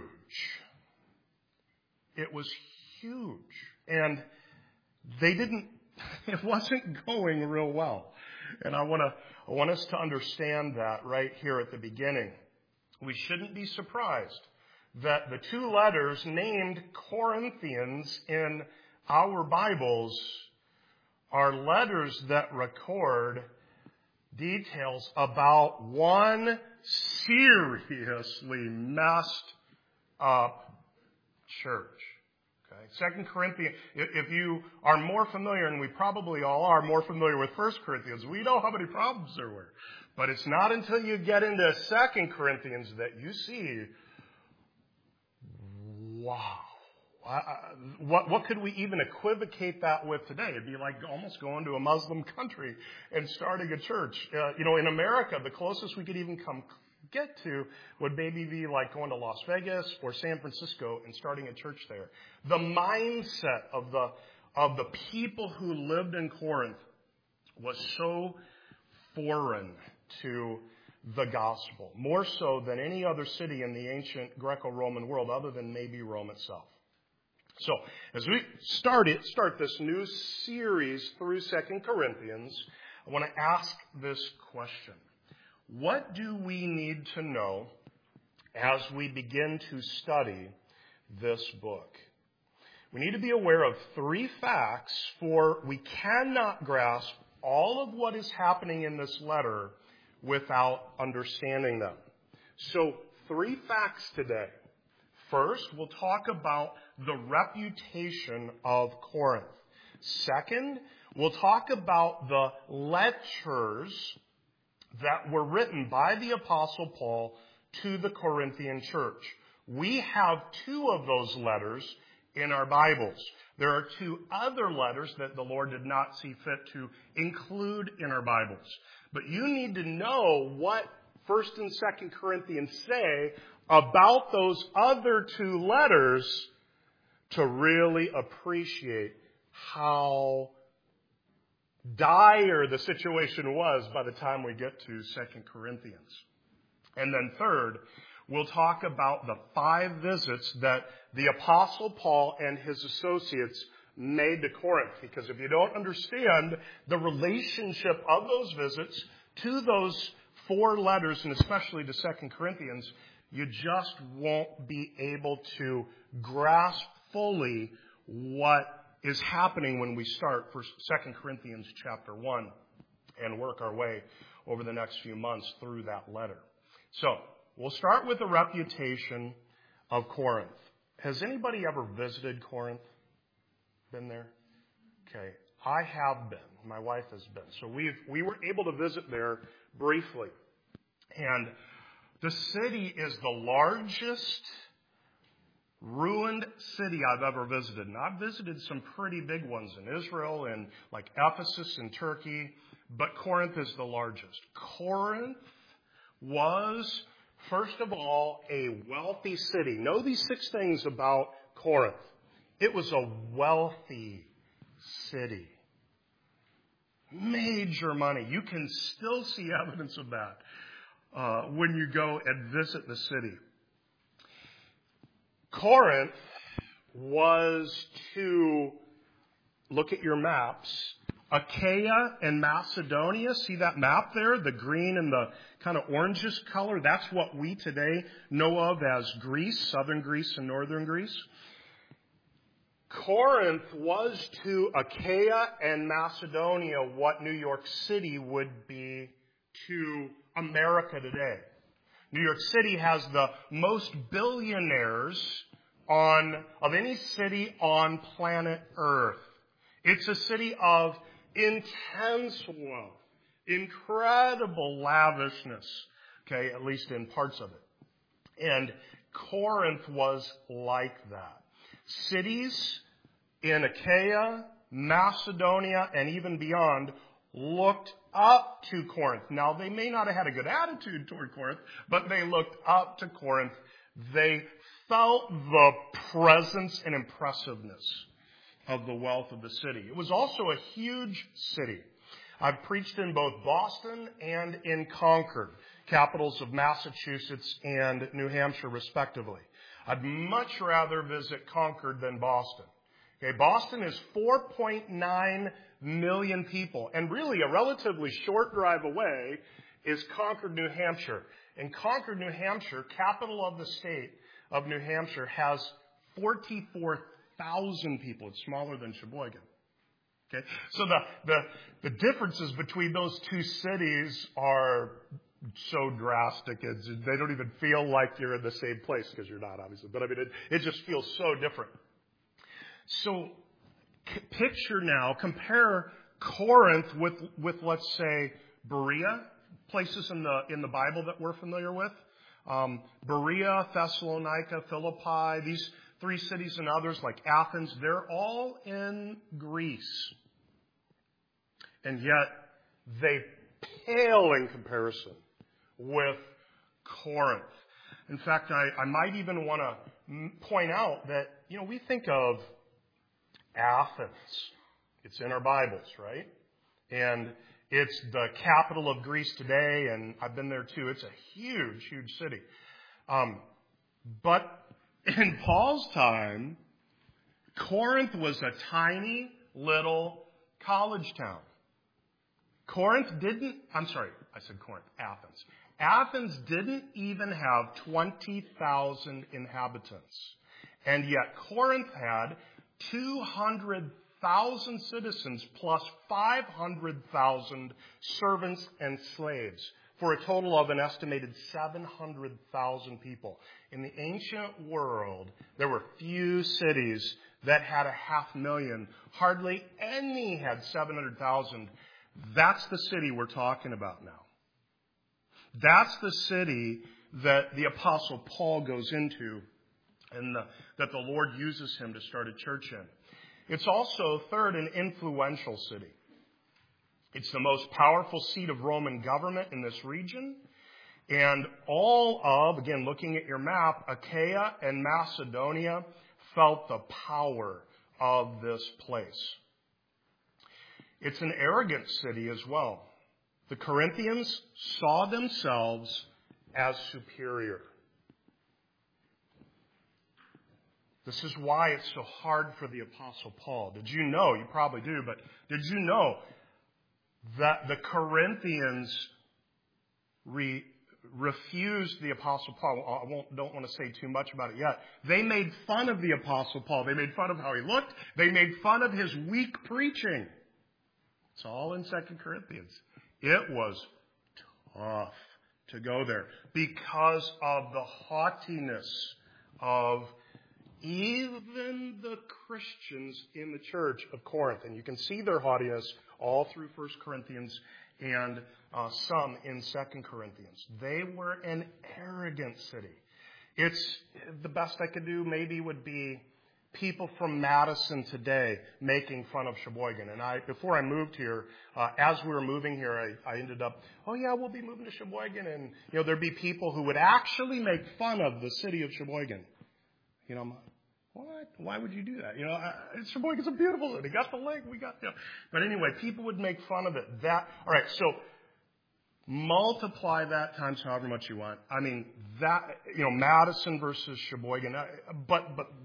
It was huge. And they didn't, it wasn't going real well. And I want to, I want us to understand that right here at the beginning. We shouldn't be surprised that the two letters named Corinthians in our Bibles are letters that record details about one seriously messed up church. Okay, Second Corinthians, if you are more familiar, and we probably all are more familiar with First Corinthians, we know how many problems there were. But it's not until you get into Second Corinthians that you see, wow. Uh, what, what could we even equivocate that with today? It'd be like almost going to a Muslim country and starting a church. Uh, you know, in America, the closest we could even come get to would maybe be like going to Las Vegas or San Francisco and starting a church there. The mindset of the of the people who lived in Corinth was so foreign to the gospel, more so than any other city in the ancient Greco-Roman world, other than maybe Rome itself. So, as we start it, start this new series through Second Corinthians, I want to ask this question. What do we need to know as we begin to study this book? We need to be aware of three facts, for we cannot grasp all of what is happening in this letter without understanding them. So, three facts today. First, we'll talk about the reputation of Corinth. Second, we'll talk about the letters that were written by the Apostle Paul to the Corinthian church. We have two of those letters in our Bibles. There are two other letters that the Lord did not see fit to include in our Bibles. But you need to know what First and Second Corinthians say about those other two letters to really appreciate how dire the situation was by the time we get to Second Corinthians. And then third, we'll talk about the five visits that the Apostle Paul and his associates made to Corinth. Because if you don't understand the relationship of those visits to those four letters, and especially to Second Corinthians, you just won't be able to grasp fully what is happening when we start for Second Corinthians chapter one and work our way over the next few months through that letter. So, we'll start with the reputation of Corinth. Has anybody ever visited Corinth? Been there? Okay. I have been. My wife has been. So we've, we were able to visit there briefly. And the city is the largest ruined city I've ever visited. And I've visited some pretty big ones in Israel and like Ephesus in Turkey, but Corinth is the largest. Corinth was, first of all, a wealthy city. Know these six things about Corinth. It was a wealthy city. Major money. You can still see evidence of that uh, when you go and visit the city. Corinth was to, look at your maps, Achaia and Macedonia. See that map there? The green and the kind of orangish color. That's what we today know of as Greece, southern Greece and northern Greece. Corinth was to Achaia and Macedonia what New York City would be to America today. New York City has the most billionaires on of any city on planet Earth. It's a city of intense wealth, incredible lavishness, okay, at least in parts of it. And Corinth was like that. Cities in Achaia, Macedonia, and even beyond looked up to Corinth. Now, they may not have had a good attitude toward Corinth, but they looked up to Corinth. They felt the presence and impressiveness of the wealth of the city. It was also a huge city. I've preached in both Boston and in Concord, capitals of Massachusetts and New Hampshire, respectively. I'd much rather visit Concord than Boston. Okay, Boston is four point nine million people, and really a relatively short drive away is Concord, New Hampshire. And Concord, New Hampshire, capital of the state of New Hampshire, has forty-four thousand people. It's smaller than Sheboygan. Okay, so the, the, the differences between those two cities are so drastic. It's, they don't even feel like you're in the same place, because you're not, obviously. But I mean, it, it just feels so different. So c- picture now, compare Corinth with, with, let's say, Berea, places in the in the Bible that we're familiar with. Um, Berea, Thessalonica, Philippi, these three cities and others like Athens, they're all in Greece. And yet, they pale in comparison with Corinth. In fact, I, I might even want to point out that, you know, we think of Athens. It's in our Bibles, right? And it's the capital of Greece today, and I've been there too. It's a huge, huge city. Um, but in Paul's time, Corinth was a tiny little college town. Corinth didn't, I'm sorry, I said Corinth, Athens. Athens didn't even have twenty thousand inhabitants. And yet Corinth had two hundred thousand citizens plus five hundred thousand servants and slaves, for a total of an estimated seven hundred thousand people. In the ancient world, there were few cities that had a half million. Hardly any had seven hundred thousand. That's the city we're talking about now. That's the city that the Apostle Paul goes into and the, that the Lord uses him to start a church in. It's also, third, an influential city. It's the most powerful seat of Roman government in this region. And all of, again, looking at your map, Achaia and Macedonia felt the power of this place. It's an arrogant city as well. The Corinthians saw themselves as superior. This is why it's so hard for the Apostle Paul. Did you know, you probably do, but did you know that the Corinthians re, refused the Apostle Paul? I won't, don't want to say too much about it yet. They made fun of the Apostle Paul. They made fun of how he looked. They made fun of his weak preaching. It's all in Second Corinthians. It was tough to go there because of the haughtiness of even the Christians in the church of Corinth. And you can see their haughtiness all through First Corinthians and uh, some in Second Corinthians. They were an arrogant city. It's the best I could do maybe would be people from Madison today making fun of Sheboygan. And I, before I moved here, uh, as we were moving here, I, I ended up, oh yeah, we'll be moving to Sheboygan. And, you know, there'd be people who would actually make fun of the city of Sheboygan. You know, I'm like, what? Why would you do that? You know, I, Sheboygan's a beautiful city. Got the lake. We got, you know. But anyway, people would make fun of it. That, all right, so multiply that times however much you want. I mean, that, you know, Madison versus Sheboygan, but, but,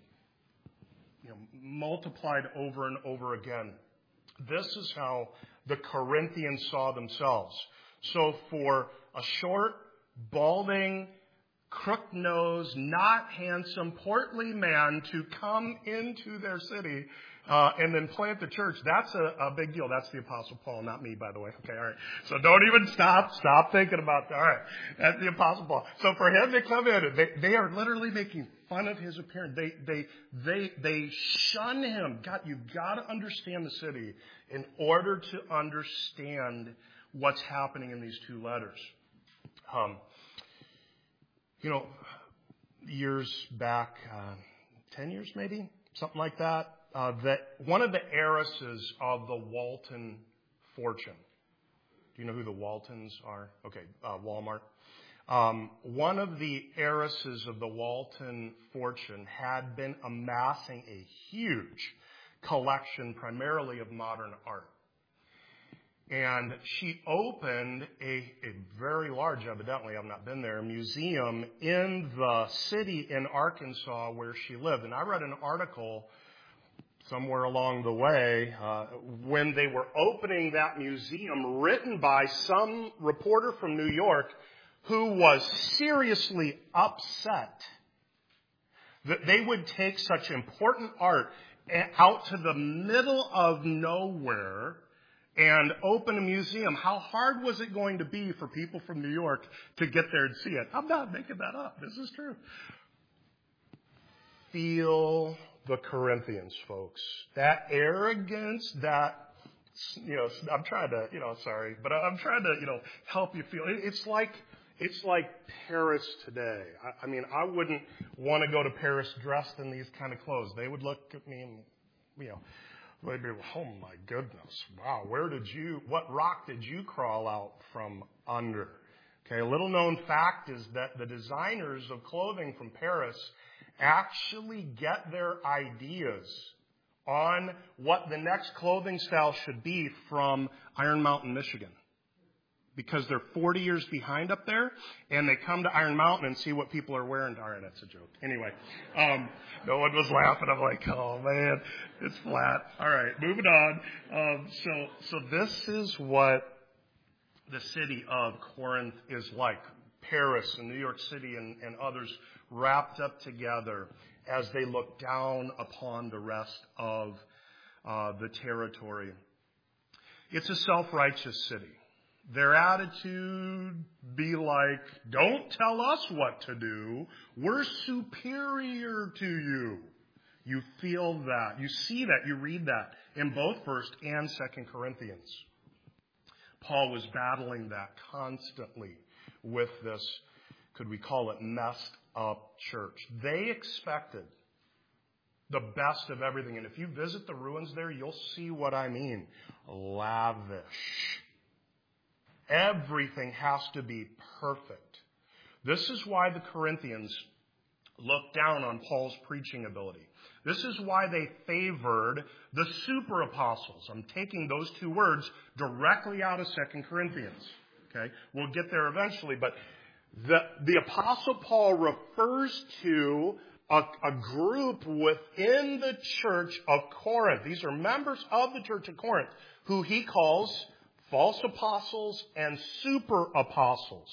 you know, multiplied over and over again. This is how the Corinthians saw themselves. So for a short, balding, crook-nosed, not handsome, portly man to come into their city uh, and then plant the church, that's a, a big deal. That's the Apostle Paul, not me, by the way. Okay, all right. So don't even stop. Stop thinking about that. All right. That's the Apostle Paul. So for him to come in, they, they are literally making fun of his appearance. They, they, they, they shun him. God, you've got to understand the city in order to understand what's happening in these two letters. Um, you know, years back, uh, ten years maybe, something like that, uh, that one of the heiresses of the Walton fortune. Do you know who the Waltons are? Okay, uh, Walmart. Um, one of the heiresses of the Walton fortune had been amassing a huge collection, primarily of modern art. And she opened a, a very large, evidently, I've not been there, museum in the city in Arkansas where she lived. And I read an article somewhere along the way uh, when they were opening that museum, written by some reporter from New York who was seriously upset that they would take such important art out to the middle of nowhere and open a museum. How hard was it going to be for people from New York to get there and see it? I'm not making that up. This is true. Feel the Corinthians, folks. That arrogance, that, you know, I'm trying to, you know, sorry, but I'm trying to, you know, help you feel. It's like, it's like Paris today. I, I mean, I wouldn't want to go to Paris dressed in these kind of clothes. They would look at me and, you know, they'd be, oh my goodness, wow, where did you, what rock did you crawl out from under? Okay, a little known fact is that the designers of clothing from Paris actually get their ideas on what the next clothing style should be from Iron Mountain, Michigan. Because they're forty years behind up there, and they come to Iron Mountain and see what people are wearing. All right, that's a joke. Anyway, um, no one was laughing. I'm like, oh man, it's flat. All right, moving on. Um, so, so this is what the city of Corinth is like. Paris and New York City and, and others wrapped up together as they look down upon the rest of uh, the territory. It's a self-righteous city. Their attitude be like, don't tell us what to do. We're superior to you. You feel that. You see that. You read that in both First and Second Corinthians. Paul was battling that constantly with this, could we call it, messed up church. They expected the best of everything. And if you visit the ruins there, you'll see what I mean. Lavish. Everything has to be perfect. This is why the Corinthians looked down on Paul's preaching ability. This is why they favored the super apostles. I'm taking those two words directly out of Second Corinthians. Okay, we'll get there eventually, but the, the Apostle Paul refers to a, a group within the church of Corinth. These are members of the church of Corinth who he calls false apostles and super apostles.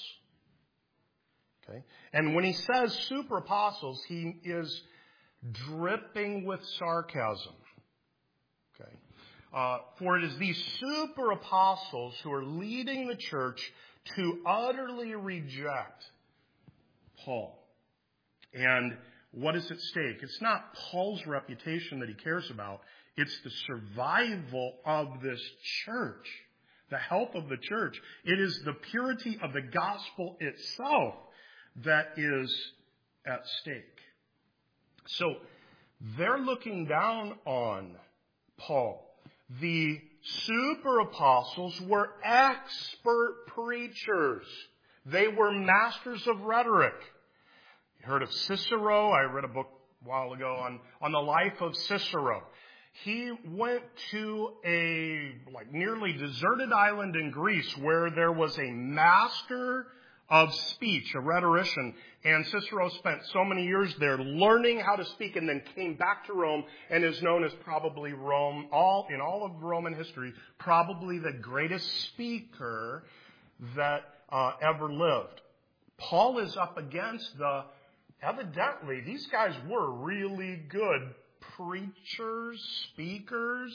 Okay, and when he says super apostles, he is dripping with sarcasm. Okay. Uh, for it is these super apostles who are leading the church to utterly reject Paul. And what is at stake? It's not Paul's reputation that he cares about. It's the survival of this church, the health of the church. It is the purity of the gospel itself that is at stake. So they're looking down on Paul. The super apostles were expert preachers. They were masters of rhetoric. You heard of Cicero? I read a book a while ago on, on the life of Cicero. He went to a like nearly deserted island in Greece where there was a master of speech, a rhetorician, and Cicero spent so many years there learning how to speak and then came back to Rome and is known as probably Rome, all in all of Roman history, probably the greatest speaker that uh, ever lived. Paul is up against the, evidently, these guys were really good preachers, speakers,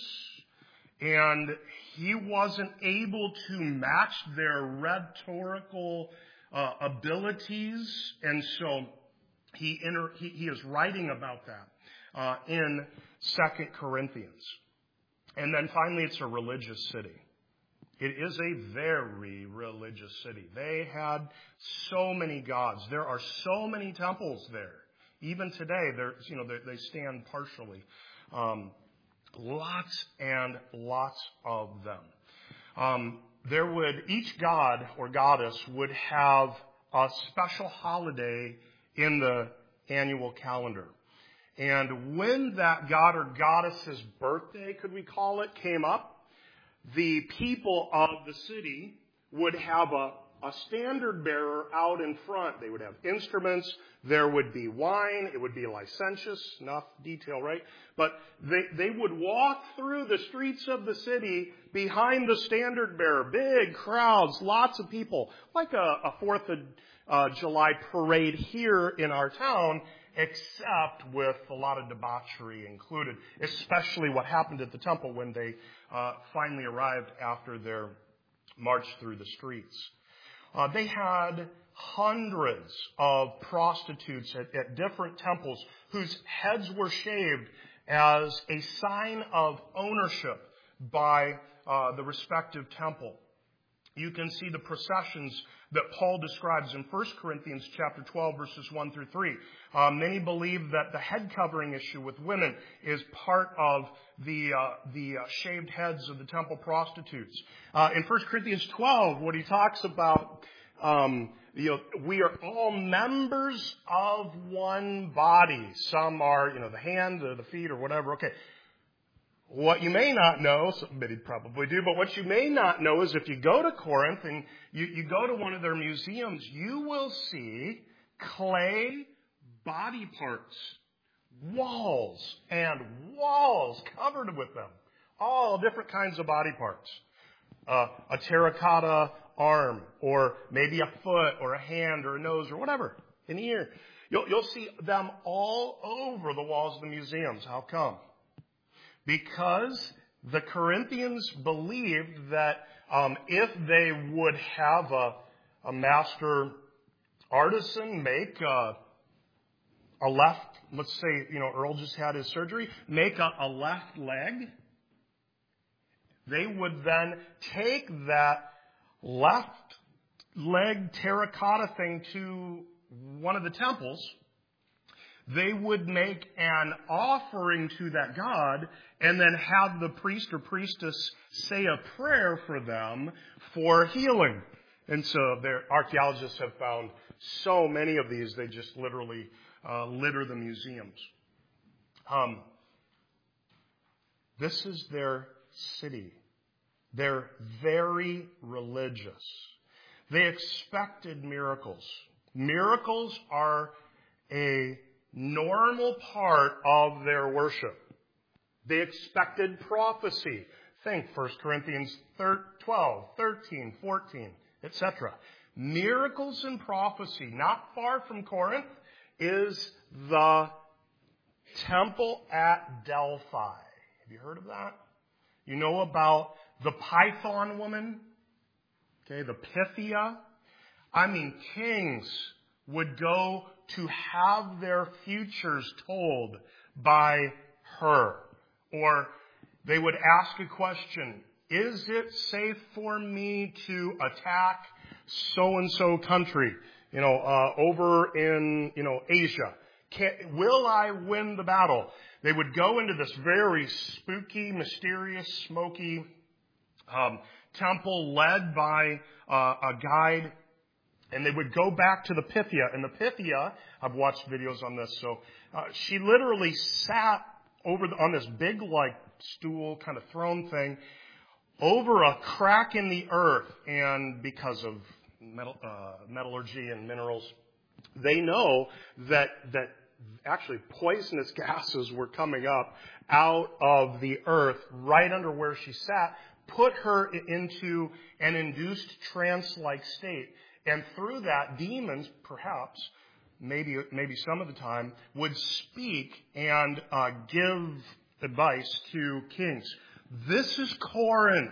and he wasn't able to match their rhetorical uh, abilities, and so he, inter- he he is writing about that uh, in Second Corinthians. And then finally, it's a religious city. It is a very religious city. They had so many gods. There are so many temples there. Even today, they're, you know, they, they stand partially. Um, lots and lots of them. Um, there would, each god or goddess would have a special holiday in the annual calendar. And when that god or goddess's birthday, could we call it, came up, the people of the city would have a, a standard bearer out in front. They would have instruments. There would be wine. It would be licentious. Enough detail, right? But they, they would walk through the streets of the city behind the standard bearer. Big crowds, lots of people. Like a, a Fourth of uh, July parade here in our town, except with a lot of debauchery included, especially what happened at the temple when they uh, finally arrived after their march through the streets. Uh, they had hundreds of prostitutes at, at different temples whose heads were shaved as a sign of ownership by uh, the respective temple. You can see the processions that Paul describes in First Corinthians chapter twelve, verses one through three. Uh, many believe that the head covering issue with women is part of the uh, the uh, shaved heads of the temple prostitutes. Uh, in First Corinthians twelve, what he talks about, um, you know, we are all members of one body. Some are, you know, the hand, or the feet, or whatever. Okay. What you may not know, somebody probably do, but what you may not know is if you go to Corinth and you, you go to one of their museums, you will see clay body parts, walls and walls covered with them, all different kinds of body parts. Uh, a terracotta arm, or maybe a foot, or a hand, or a nose, or whatever, an ear. You'll, you'll see them all over the walls of the museums. How come? Because the Corinthians believed that um, if they would have a, a master artisan make a, a left, let's say, you know, Earl just had his surgery, make a, a left leg, they would then take that left leg terracotta thing to one of the temples. They would make an offering to that god and then have the priest or priestess say a prayer for them for healing. And so their archaeologists have found so many of these, they just literally uh, litter the museums. Um, this is their city. They're very religious. They expected miracles. Miracles are a normal part of their worship. They expected prophecy. Think First Corinthians twelve, thirteen, fourteen, et cetera. Miracles and prophecy, not far from Corinth, is the temple at Delphi. Have you heard of that? You know about the Python woman? Okay, the Pythia. I mean, kings would go to have their futures told by her. Or they would ask a question, is it safe for me to attack so-and-so country, you know, uh, over in, you know, Asia? Can, will I win the battle? They would go into this very spooky, mysterious, smoky um, temple led by uh, a guide. And they would go back to the Pythia. And the Pythia, I've watched videos on this, so uh, she literally sat over the, on this big, like, stool kind of throne thing over a crack in the earth. And because of metal, uh, metallurgy and minerals, they know that that actually poisonous gases were coming up out of the earth right under where she sat, put her into an induced trance-like state. And through that, demons, perhaps, maybe maybe some of the time, would speak and uh, give advice to kings. This is Corinth.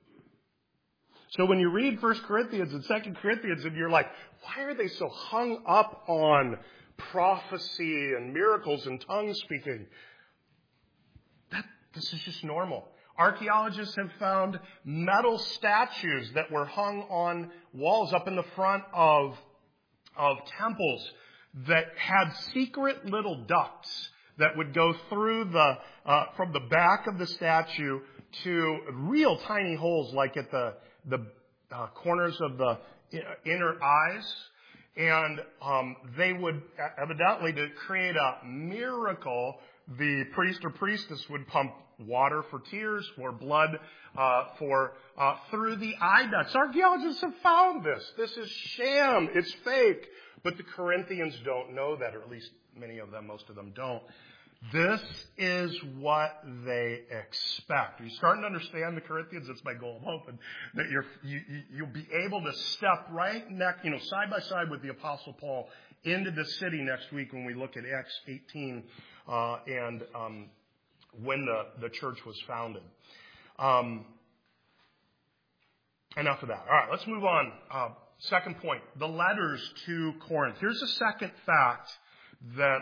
So when you read First Corinthians and Second Corinthians, and you're like, why are they so hung up on prophecy and miracles and tongue speaking? That this is just normal. Archaeologists have found metal statues that were hung on walls up in the front of, of temples that had secret little ducts that would go through the, uh, from the back of the statue to real tiny holes like at the, the uh, corners of the inner eyes. And um, they would, evidently, to create a miracle, the priest or priestess would pump water for tears, for blood, uh, for uh, through the eye ducts. Archaeologists have found this. This is sham. It's fake. But the Corinthians don't know that, or at least many of them, most of them don't. This is what they expect. Are you starting to understand the Corinthians? That's my goal. I'm hoping that you're, you, you'll be able to step right next, you know, side by side with the Apostle Paul into the city next week when we look at Acts eighteen uh, and um, when the, the church was founded. Um, enough of that. All right, let's move on. Uh, second point, the letters to Corinth. Here's a second fact that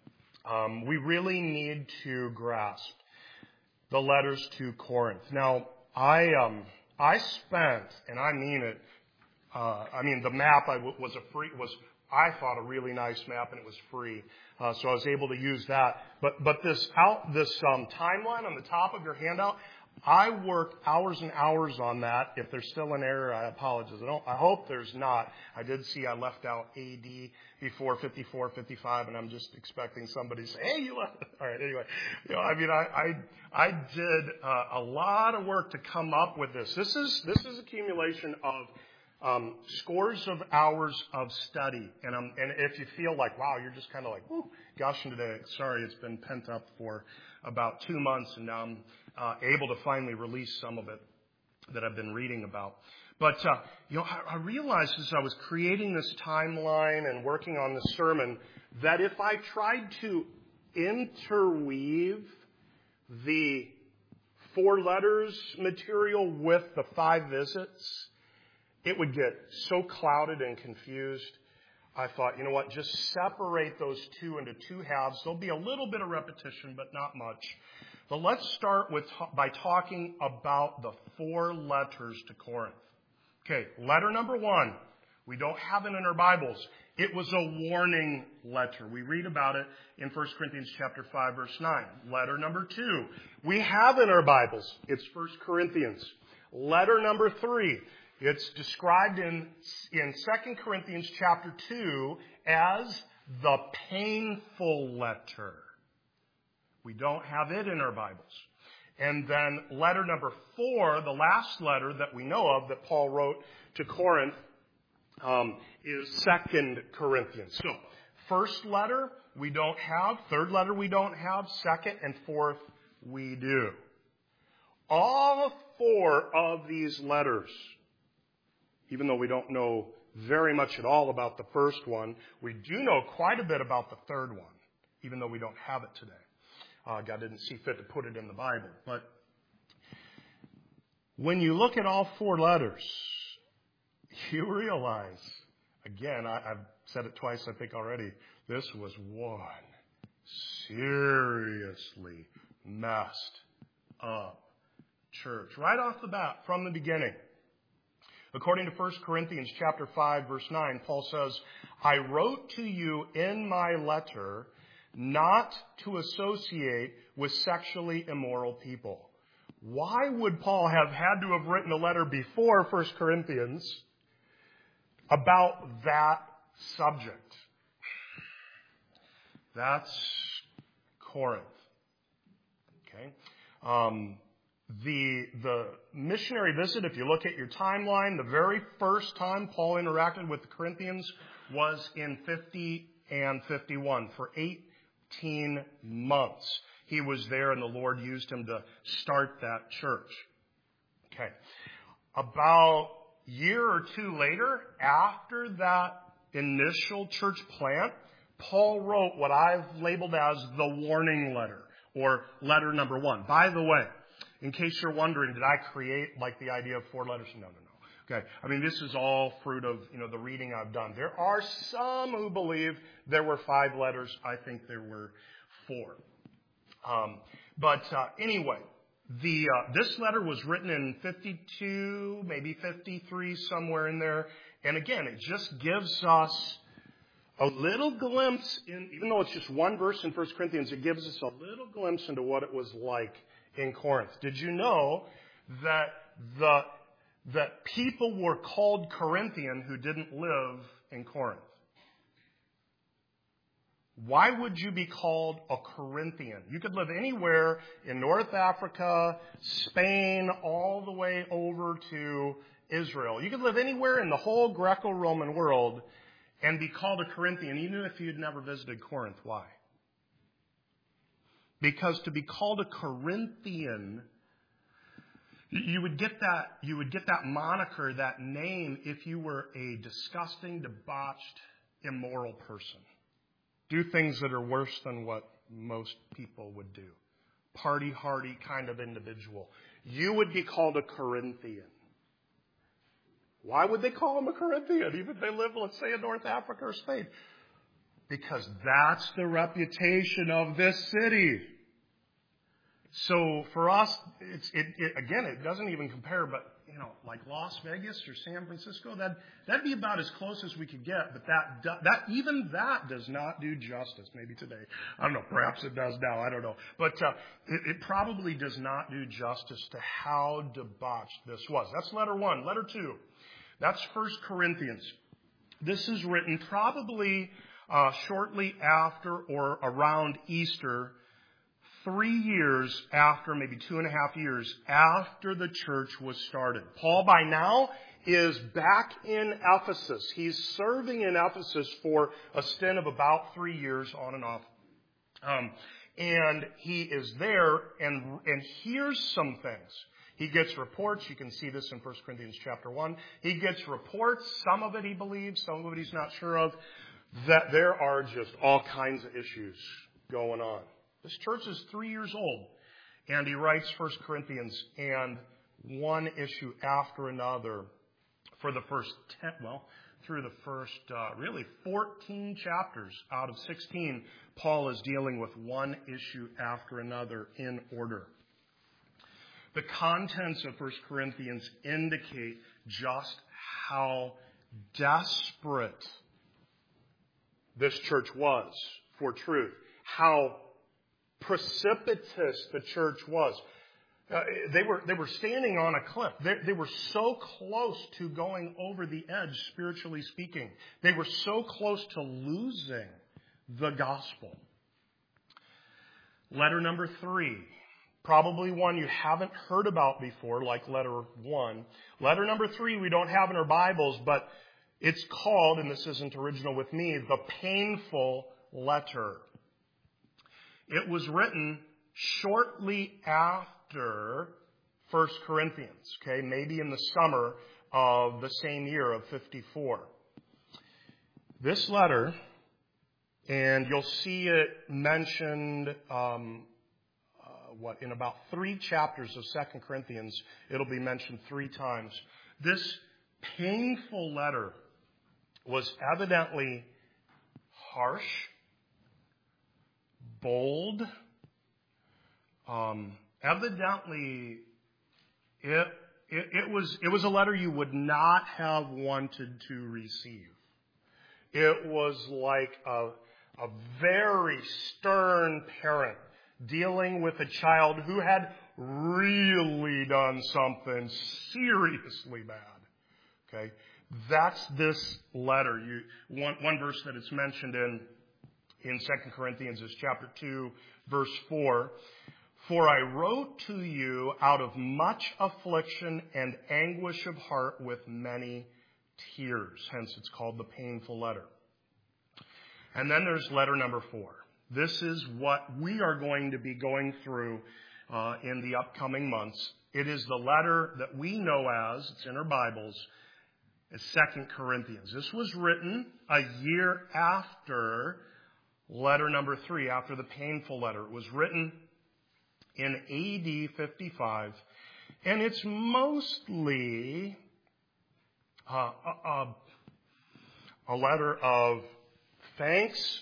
Um, we really need to grasp: the letters to Corinth. Now, I um, I spent, and I mean it. Uh, I mean the map I w- was a free was I thought a really nice map, and it was free, uh, so I was able to use that. But but this out this um, timeline on the top of your handout, I worked hours and hours on that. If there's still an error, I apologize. I don't. I hope there's not. I did see I left out A D before fifty-four, fifty-five, and I'm just expecting somebody to say, "Hey, you left." All right. Anyway, you know, I mean, I I, I did uh, a lot of work to come up with this. This is this is accumulation of um, scores of hours of study, and um, and if you feel like, wow, you're just kind of like, whoo, gushing today. Sorry, it's been pent up for about two months, and now I'm uh, able to finally release some of it that I've been reading about. But, uh, you know, I, I realized as I was creating this timeline and working on this sermon that if I tried to interweave the four letters material with the five visits, it would get so clouded and confused. I thought, you know what, just separate those two into two halves. There'll be a little bit of repetition, but not much. But let's start with by talking about the four letters to Corinth. Okay, letter number one. We don't have it in our Bibles. It was a warning letter. We read about it in First Corinthians chapter five, verse nine. Letter number two. We have in our Bibles. It's First Corinthians. Letter number three. It's described in, in Second Corinthians chapter two as the painful letter. We don't have it in our Bibles. And then letter number four, the last letter that we know of that Paul wrote to Corinth, um, is Second Corinthians. So, first letter we don't have, third letter we don't have, second and fourth we do. All four of these letters, even though we don't know very much at all about the first one, we do know quite a bit about the third one, even though we don't have it today. Uh, God didn't see fit to put it in the Bible. But when you look at all four letters, you realize, again, I, I've said it twice, I think already, this was one seriously messed up church. Right off the bat, from the beginning. According to First Corinthians chapter five, verse nine, Paul says, I wrote to you in my letter not to associate with sexually immoral people. Why would Paul have had to have written a letter before First Corinthians about that subject? That's Corinth. Okay. Um, the the missionary visit, if you look at your timeline, the very first time Paul interacted with the Corinthians was in fifty and fifty-one for eighteen months. He was there and the Lord used him to start that church. Okay. About a year or two later, after that initial church plant, Paul wrote what I've labeled as the warning letter, or letter number one. By the way, in case you're wondering, did I create like the idea of four letters? No, no, no. Okay. I mean, this is all fruit of, you know, the reading I've done. There are some who believe there were five letters. I think there were four. Um, but uh, anyway, the uh, this letter was written in fifty-two, maybe fifty-three, somewhere in there. And again, it just gives us a little glimpse, in, even though it's just one verse in First Corinthians, it gives us a little glimpse into what it was like in Corinth. Did you know that the that people were called Corinthian who didn't live in Corinth? Why would you be called a Corinthian? You could live anywhere in North Africa, Spain, all the way over to Israel. You could live anywhere in the whole Greco-Roman world and be called a Corinthian, even if you'd never visited Corinth. Why? Because to be called a Corinthian, you would get that, you would get that moniker, that name, if you were a disgusting, debauched, immoral person. Do things that are worse than what most people would do. Party hardy kind of individual. You would be called a Corinthian. Why would they call him a Corinthian, even if they live, let's say, in North Africa or Spain? Because that's the reputation of this city. So for us, it's it, it again, it doesn't even compare, but you know, like Las Vegas or San Francisco, that that'd be about as close as we could get. But that that even that does not do justice. Maybe today, I don't know. Perhaps it does now. I don't know. But uh, it, it probably does not do justice to how debauched this was. That's letter one. Letter two. That's First Corinthians. This is written probably uh, shortly after or around Easter. Three years after, maybe two and a half years after the church was started. Paul by now is back in Ephesus. He's serving in Ephesus for a stint of about three years on and off. Um, and he is there and, and hears some things. He gets reports. You can see this in First Corinthians chapter one. He gets reports. Some of it he believes, some of it he's not sure of, that there are just all kinds of issues going on. This church is three years old, and he writes First Corinthians, and one issue after another for the first ten, well, through the first, uh, really fourteen chapters out of sixteen, Paul is dealing with one issue after another in order. The contents of First Corinthians indicate just how desperate this church was for truth, how precipitous the church was. Uh, they were they were standing on a cliff. They, they were so close to going over the edge, spiritually speaking. They were so close to losing the gospel. Letter number three, probably one you haven't heard about before, like letter one. Letter number three we don't have in our Bibles, but it's called, and this isn't original with me, the painful letter. It was written shortly after First Corinthians, okay, maybe in the summer of the same year of fifty-four. This letter, and you'll see it mentioned, um, uh, what, in about three chapters of Second Corinthians, it'll be mentioned three times. This painful letter was evidently harsh, bold, um, evidently it, it it was it was a letter you would not have wanted to receive. It was like a a very stern parent dealing with a child who had really done something seriously bad. Okay? That's this letter. You, one, one verse that it's mentioned in, in Second Corinthians is chapter two, verse four. For I wrote to you out of much affliction and anguish of heart with many tears. Hence, it's called the painful letter. And then there's letter number four. This is what we are going to be going through uh, in the upcoming months. It is the letter that we know as, it's in our Bibles, as Second Corinthians. This was written a year after letter number three, after the painful letter. It was written in A D fifty-five, and it's mostly uh, a, a letter of thanks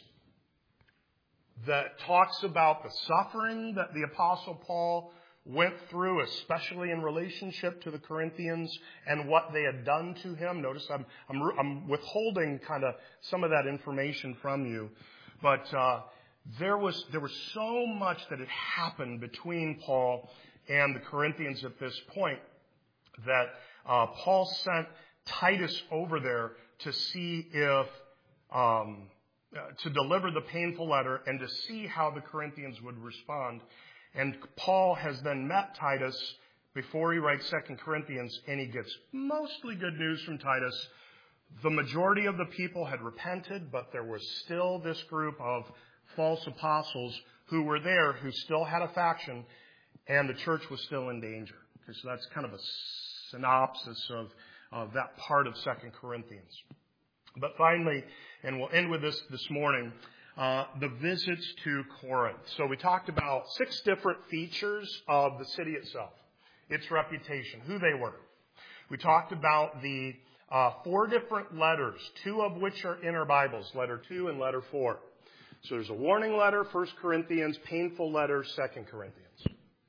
that talks about the suffering that the Apostle Paul went through, especially in relationship to the Corinthians and what they had done to him. Notice I'm, I'm, I'm withholding kind of some of that information from you, but uh, There was, there was so much that had happened between Paul and the Corinthians at this point that uh, Paul sent Titus over there to see if, um, uh, to deliver the painful letter and to see how the Corinthians would respond. And Paul has then met Titus before he writes Second Corinthians, and he gets mostly good news from Titus. The majority of the people had repented, but there was still this group of false apostles who were there, who still had a faction, and the church was still in danger. Okay, so that's kind of a synopsis of, of that part of Second Corinthians. But finally, and we'll end with this this morning, uh, the visits to Corinth. So we talked about six different features of the city itself, its reputation, who they were. We talked about the uh, four different letters, two of which are in our Bibles, letter two and letter four. So there's a warning letter, First Corinthians, painful letter, Second Corinthians.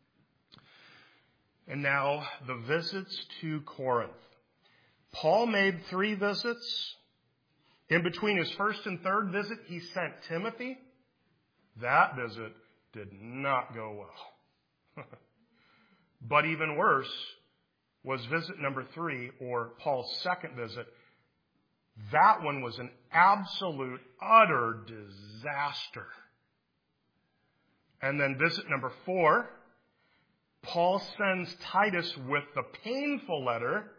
And now the visits to Corinth. Paul made three visits. In between his first and third visit, he sent Timothy. That visit did not go well. But even worse was visit number three, or Paul's second visit. That one was an absolute, utter disaster. And then visit number four, Paul sends Titus with the painful letter.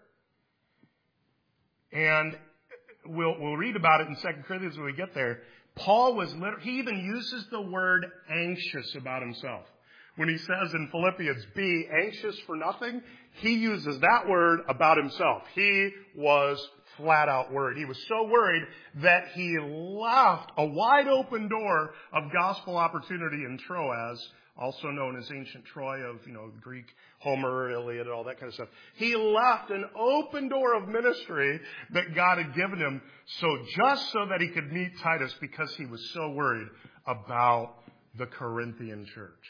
And we'll, we'll read about it in Second Corinthians when we get there. Paul was literally, he even uses the word anxious about himself. When he says in Philippians, be anxious for nothing, he uses that word about himself. He was flat out worried. He was so worried that he left a wide open door of gospel opportunity in Troas, also known as ancient Troy of, you know, Greek Homer, Iliad, and all that kind of stuff. He left an open door of ministry that God had given him, so just so that he could meet Titus, because he was so worried about the Corinthian church.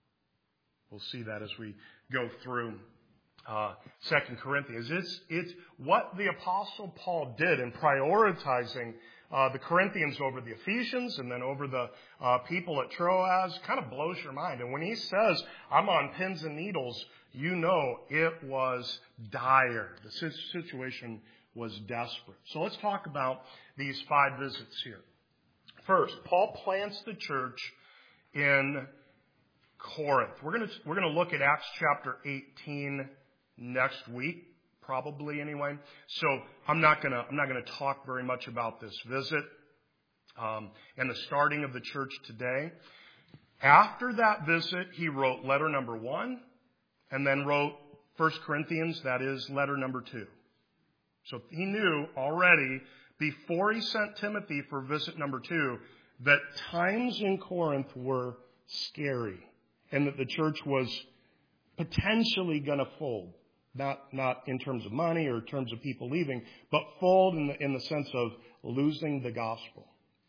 We'll see that as we go through uh, Second Corinthians. It's, it's what the Apostle Paul did in prioritizing uh, the Corinthians over the Ephesians and then over the uh, people at Troas kind of blows your mind. And when he says, I'm on pins and needles, you know it was dire. The situation was desperate. So let's talk about these five visits here. First, Paul plants the church in Corinth. We're going to we're going to look at Acts chapter eighteen next week, probably anyway. So I'm not going to I'm not going to talk very much about this visit um, and the starting of the church today. After that visit, he wrote letter number one, and then wrote First Corinthians. That is letter number two. So he knew already before he sent Timothy for visit number two that times in Corinth were scary. And that the church was potentially going to fold. Not, not in terms of money or in terms of people leaving, but fold in the, in the sense of losing the gospel.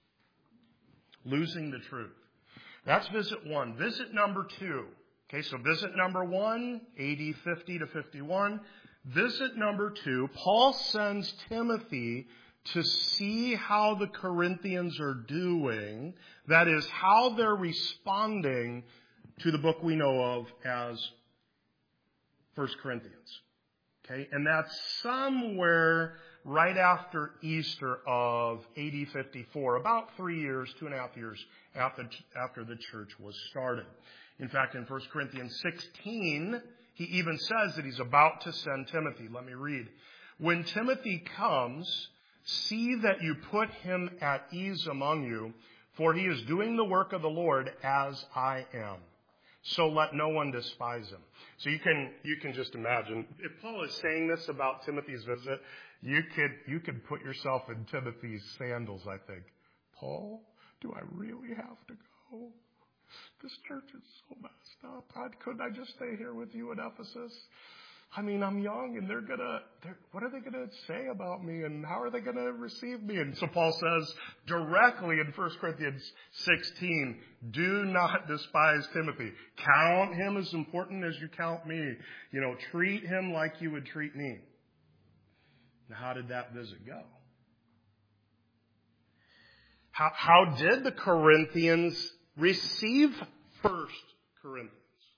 Losing the truth. That's visit one. Visit number two. Okay, so visit number one, A D fifty to fifty-one. Visit number two, Paul sends Timothy to see how the Corinthians are doing, that is, how they're responding to the book we know of as First Corinthians. Okay, and that's somewhere right after Easter of A D fifty-four, about three years, two and a half years after, after the church was started. In fact, in First Corinthians sixteen, he even says that he's about to send Timothy. Let me read. When Timothy comes, see that you put him at ease among you, for he is doing the work of the Lord as I am. So let no one despise him. So you can you can just imagine, if Paul is saying this about Timothy's visit, you could you could put yourself in Timothy's sandals, I think. Paul, do I really have to go? This church is so messed up. I, couldn't I just stay here with you in Ephesus? I mean, I'm young, and they're gonna. They're, what are they gonna say about me, and how are they gonna receive me? And so Paul says directly in First Corinthians sixteen, "Do not despise Timothy. Count him as important as you count me. You know, treat him like you would treat me." Now, how did that visit go? How, how did the Corinthians receive First Corinthians?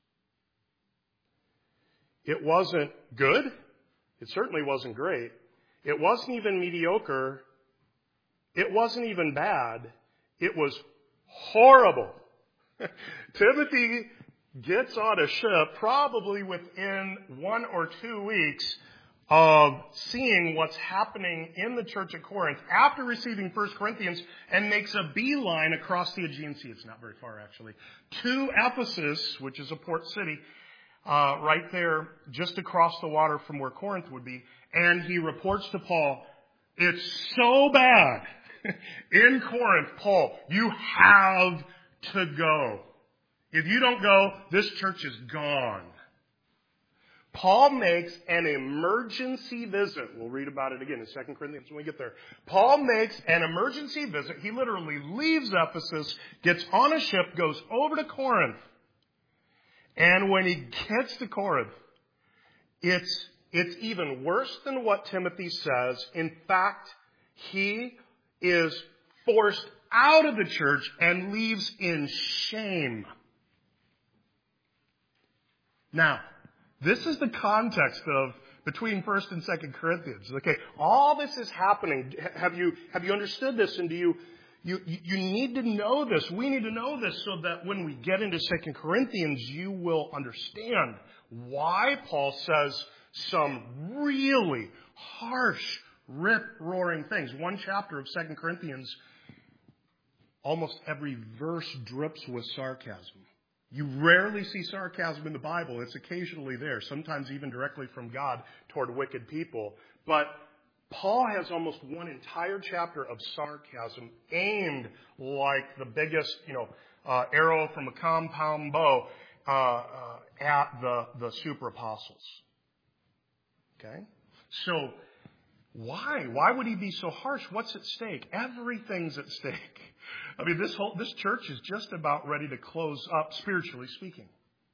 It wasn't good. It certainly wasn't great. It wasn't even mediocre. It wasn't even bad. It was horrible. Timothy gets on a ship probably within one or two weeks of seeing what's happening in the church at Corinth after receiving First Corinthians, and makes a beeline across the Aegean Sea. It's not very far, actually, to Ephesus, which is a port city, Uh, right there, just across the water from where Corinth would be. And he reports to Paul, it's so bad in Corinth, Paul, you have to go. If you don't go, this church is gone. Paul makes an emergency visit. We'll read about it again in Second Corinthians when we get there. Paul makes an emergency visit. He literally leaves Ephesus, gets on a ship, goes over to Corinth. And when he gets to Corinth, it's, it's even worse than what Timothy says. In fact, he is forced out of the church and leaves in shame. Now, this is the context of between First and Second Corinthians. Okay, all this is happening. Have you, have you understood this? And do you, You, you need to know this. We need to know this so that when we get into Second Corinthians, you will understand why Paul says some really harsh, rip-roaring things. One chapter of Second Corinthians, almost every verse drips with sarcasm. You rarely see sarcasm in the Bible. It's occasionally there, sometimes even directly from God toward wicked people. But Paul has almost one entire chapter of sarcasm aimed like the biggest, you know, uh, arrow from a compound bow uh, uh, at the, the super apostles. Okay? So why? Why would he be so harsh? What's at stake? Everything's at stake. I mean, this whole this church is just about ready to close up, spiritually speaking.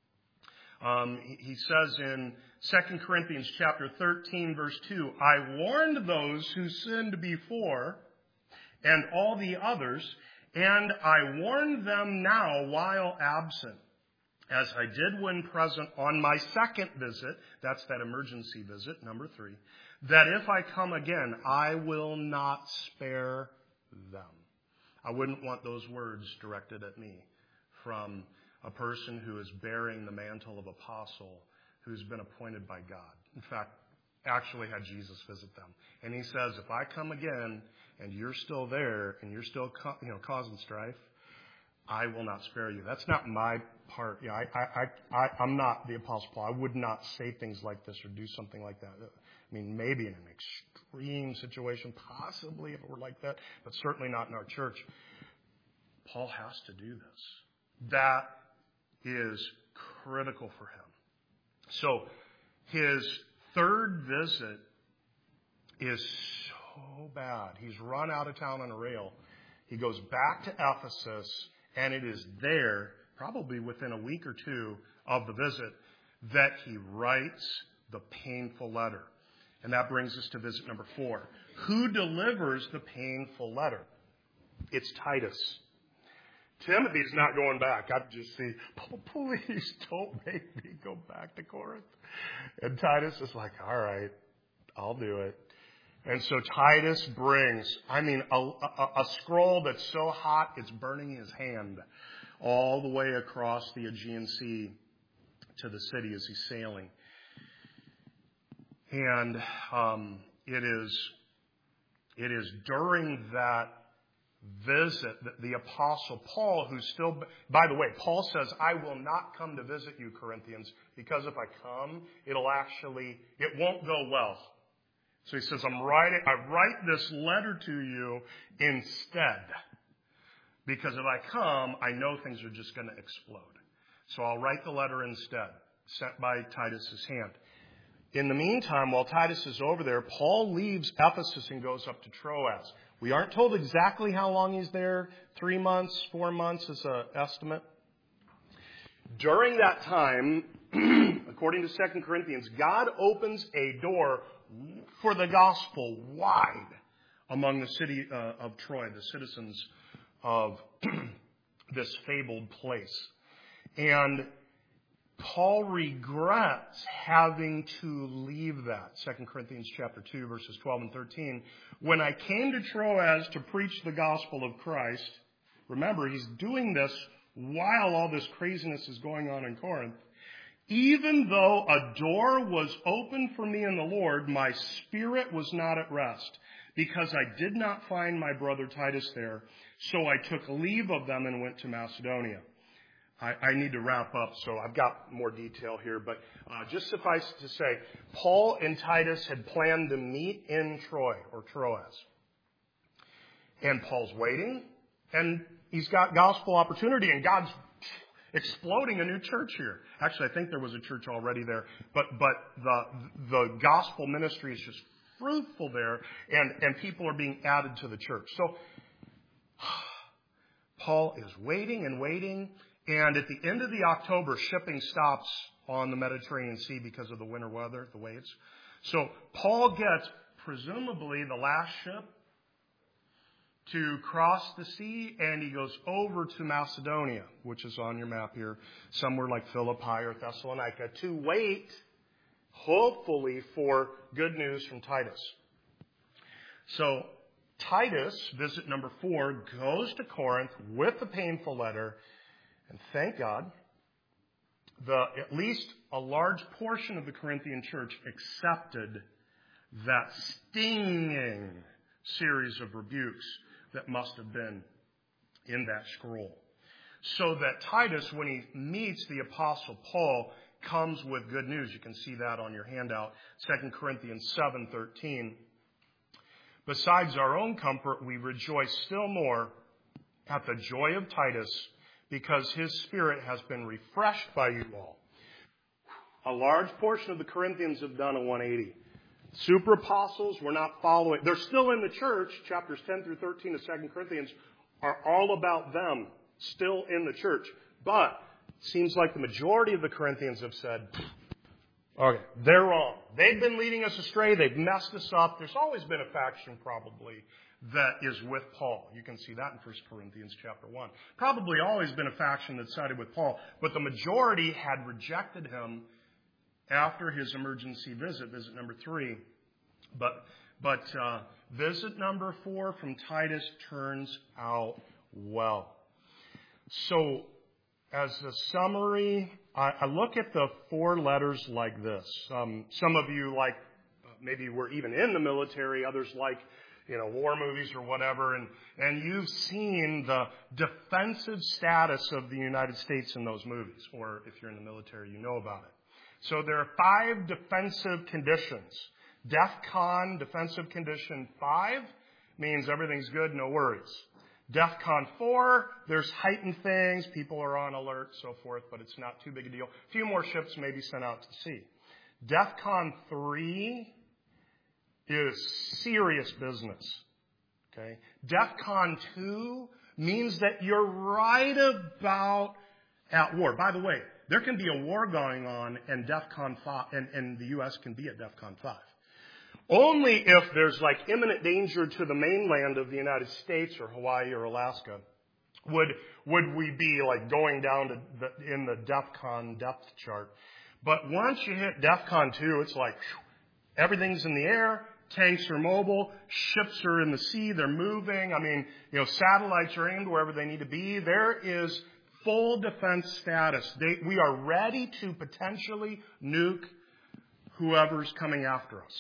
Um, he, he says in Second Corinthians chapter thirteen, verse two, I warned those who sinned before and all the others, and I warn them now while absent, as I did when present on my second visit, that's that emergency visit, number three, that if I come again, I will not spare them. I wouldn't want those words directed at me from a person who is bearing the mantle of apostle, who's been appointed by God. In fact, actually had Jesus visit them. And he says, if I come again and you're still there and you're still you know, causing strife, I will not spare you. That's not my part. Yeah, I, I, I, I'm not the Apostle Paul. I would not say things like this or do something like that. I mean, maybe in an extreme situation, possibly if it were like that, but certainly not in our church. Paul has to do this. That is critical for him. So his third visit is so bad. He's run out of town on a rail. He goes back to Ephesus, and it is there, probably within a week or two of the visit, that he writes the painful letter. And that brings us to visit number four. Who delivers the painful letter? It's Titus. Timothy's not going back. I'm just saying, oh, please don't make me go back to Corinth. And Titus is like, all right, I'll do it. And so Titus brings, I mean, a, a, a scroll that's so hot it's burning his hand all the way across the Aegean Sea to the city as he's sailing. And um, it is it is during that visit that the Apostle Paul, who's still, by the way, Paul says, I will not come to visit you, Corinthians, because if I come, it'll actually, it won't go well. So he says, I'm writing, I write this letter to you instead. Because if I come, I know things are just going to explode. So I'll write the letter instead, sent by Titus's hand. In the meantime, while Titus is over there, Paul leaves Ephesus and goes up to Troas. We aren't told exactly how long he's there. Three months, four months is an estimate. During that time, according to Second Corinthians, God opens a door for the gospel wide among the city uh, of Troy, the citizens of this fabled place. And Paul regrets having to leave that. Second Corinthians chapter two, verses twelve and thirteen. When I came to Troas to preach the gospel of Christ, remember, he's doing this while all this craziness is going on in Corinth. Even though a door was open for me in the Lord, my spirit was not at rest, because I did not find my brother Titus there. So I took leave of them and went to Macedonia. I, I need to wrap up, so I've got more detail here. But uh, just suffice to say, Paul and Titus had planned to meet in Troy or Troas. And Paul's waiting, and he's got gospel opportunity, and God's exploding a new church here. Actually, I think there was a church already there, but but the the gospel ministry is just fruitful there, and, and people are being added to the church. So Paul is waiting and waiting, and at the end of the October, shipping stops on the Mediterranean Sea because of the winter weather, the waves. So Paul gets, presumably, the last ship to cross the sea, and he goes over to Macedonia, which is on your map here, somewhere like Philippi or Thessalonica, to wait, hopefully, for good news from Titus. So Titus, visit number four, goes to Corinth with the painful letter, and thank God, the at least a large portion of the Corinthian church accepted that stinging series of rebukes that must have been in that scroll. So that Titus, when he meets the Apostle Paul, comes with good news. You can see that on your handout, Second Corinthians seven thirteen. Besides our own comfort, we rejoice still more at the joy of Titus, because his spirit has been refreshed by you all. A large portion of the Corinthians have done a one eighty. Super apostles were not following. They're still in the church. Chapters ten through thirteen of Second Corinthians are all about them, still in the church. But it seems like the majority of the Corinthians have said, okay, they're wrong. They've been leading us astray. They've messed us up. There's always been a faction, probably, that is with Paul. You can see that in First Corinthians chapter one. Probably always been a faction that sided with Paul. But the majority had rejected him after his emergency visit, visit number three. But but uh, visit number four from Titus turns out well. So as a summary, I, I look at the four letters like this. Um, some of you like, maybe were even in the military, others like, you know, war movies or whatever, and, and you've seen the defensive status of the United States in those movies, or if you're in the military, you know about it. So there are five defensive conditions. DEFCON, defensive condition five, means everything's good, no worries. DEFCON four, there's heightened things, people are on alert, so forth, but it's not too big a deal. A few more ships may be sent out to sea. DEFCON three is serious business. Okay? DEFCON two means that you're right about at war. By the way, there can be a war going on and DEFCON five, and, and the U S can be at DEFCON five. Only if there's like imminent danger to the mainland of the United States or Hawaii or Alaska would would we be like going down to the, in the DEFCON depth chart. But once you hit DEFCON two, it's like whew, everything's in the air, tanks are mobile, ships are in the sea, they're moving. I mean, you know, satellites are aimed wherever they need to be. There is full defense status. They, we are ready to potentially nuke whoever's coming after us.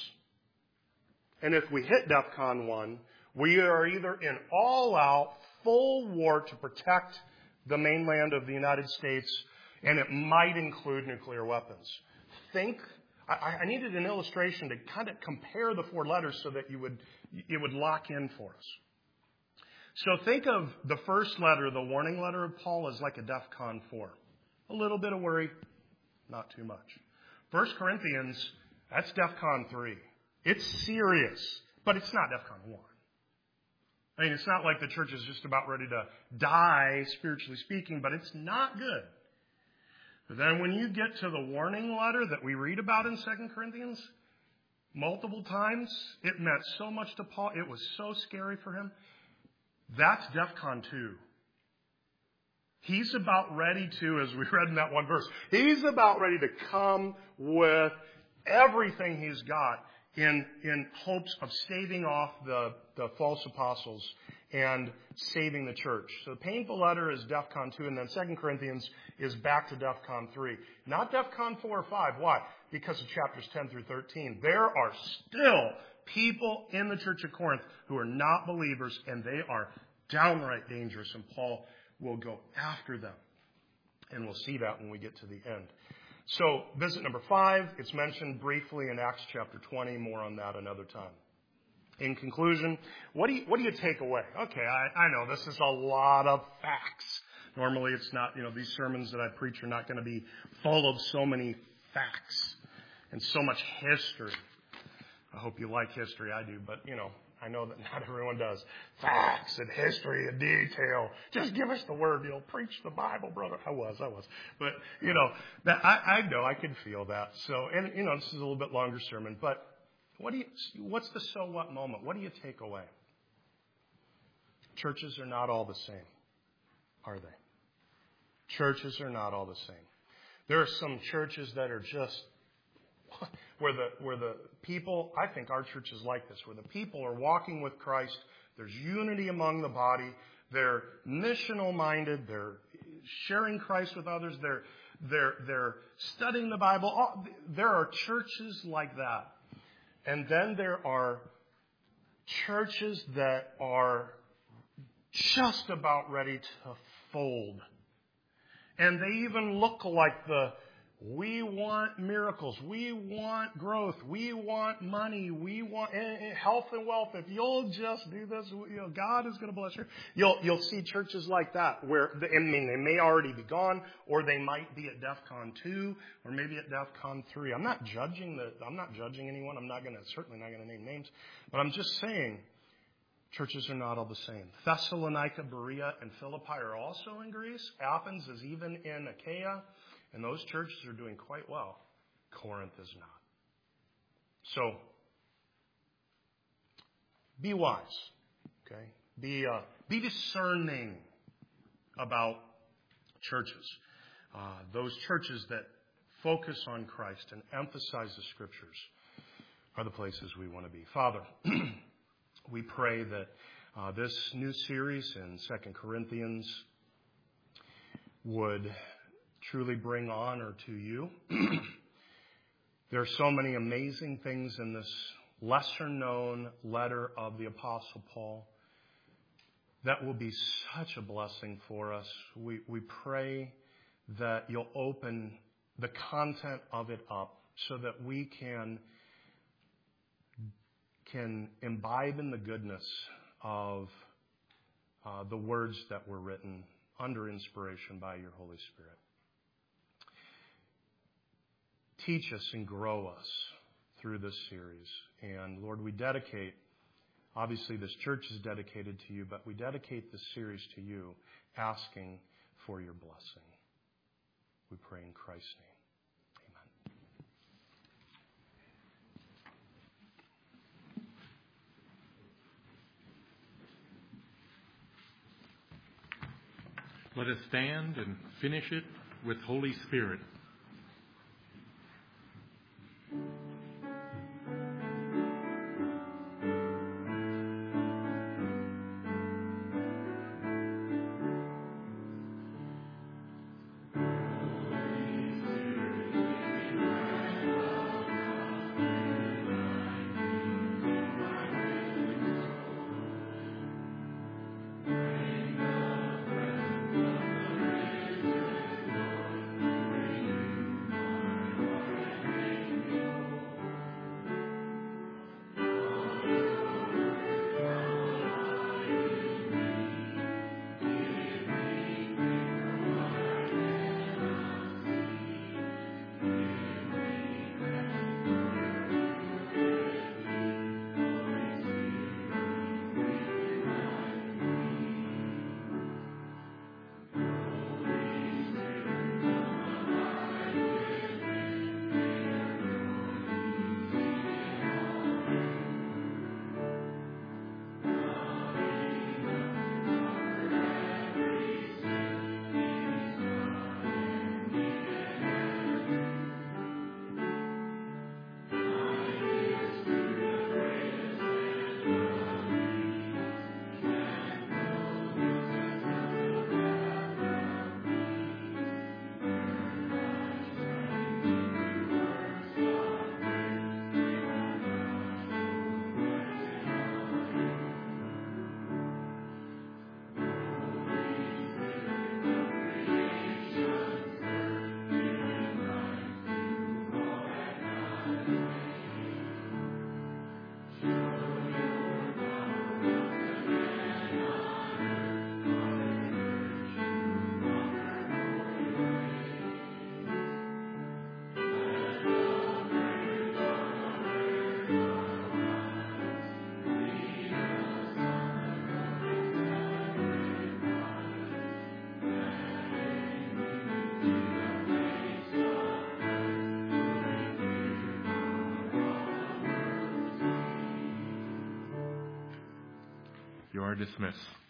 And if we hit DEFCON one, we are either in all-out, full war to protect the mainland of the United States, and it might include nuclear weapons. Think, I, I needed an illustration to kind of compare the four letters so that you would, it would lock in for us. So think of the first letter, the warning letter of Paul, as like a DEFCON four. A little bit of worry, not too much. First Corinthians, that's DEFCON three. It's serious, but it's not DEFCON one. I mean, it's not like the church is just about ready to die, spiritually speaking, but it's not good. But then when you get to the warning letter that we read about in Second Corinthians, multiple times, it meant so much to Paul. It was so scary for him. That's DEFCON two. He's about ready to, as we read in that one verse, he's about ready to come with everything he's got in, in hopes of staving off the, the false apostles and saving the church. So the painful letter is DEFCON two, and then Second Corinthians is back to DEFCON three. Not DEFCON four or five. Why? Because of chapters ten through thirteen. There are still people in the church of Corinth who are not believers, and they are downright dangerous, and Paul will go after them. And we'll see that when we get to the end. So, visit number five, it's mentioned briefly in Acts chapter twenty. More on that another time. In conclusion, what do you, what do you take away? Okay, I, I know this is a lot of facts. Normally it's not, you know, these sermons that I preach are not going to be full of so many facts and so much history. I hope you like history. I do, but, you know, I know that not everyone does. Facts and history and detail. Just give us the word. You know, preach the Bible, brother. I was, I was. But, you know, that, I, I know I can feel that. So, and, you know, this is a little bit longer sermon. But what do you, what's the so what moment? What do you take away? Churches are not all the same, are they? Churches are not all the same. There are some churches that are just where the where the people, I think our church is like this, where the people are walking with Christ, there's unity among the body, they're missional minded, they're sharing Christ with others, they're they're they're studying the Bible. There are churches like that. And then there are churches that are just about ready to fold. And they even look like the we want miracles. We want growth. We want money. We want health and wealth. If you'll just do this, you know, God is going to bless you. You'll you'll see churches like that where I mean they may already be gone, or they might be at DEFCON two, or maybe at DEFCON three. I'm not judging the. I'm not judging anyone. I'm not going to certainly not going to name names, but I'm just saying churches are not all the same. Thessalonica, Berea, and Philippi are also in Greece. Athens is even in Achaia. And those churches are doing quite well. Corinth is not. So, be wise. Okay? Be uh, be discerning about churches. Uh, those churches that focus on Christ and emphasize the Scriptures are the places we want to be. Father, we pray that uh, this new series in Second Corinthians would truly bring honor to you. There are so many amazing things in this lesser-known letter of the Apostle Paul that will be such a blessing for us. We, we pray that you'll open the content of it up so that we can, can imbibe in the goodness of uh, the words that were written under inspiration by your Holy Spirit. Teach us and grow us through this series. And Lord, we dedicate, obviously this church is dedicated to you, but we dedicate this series to you, asking for your blessing. We pray in Christ's name. Amen. Let us stand and finish it with Holy Spirit. You are dismissed.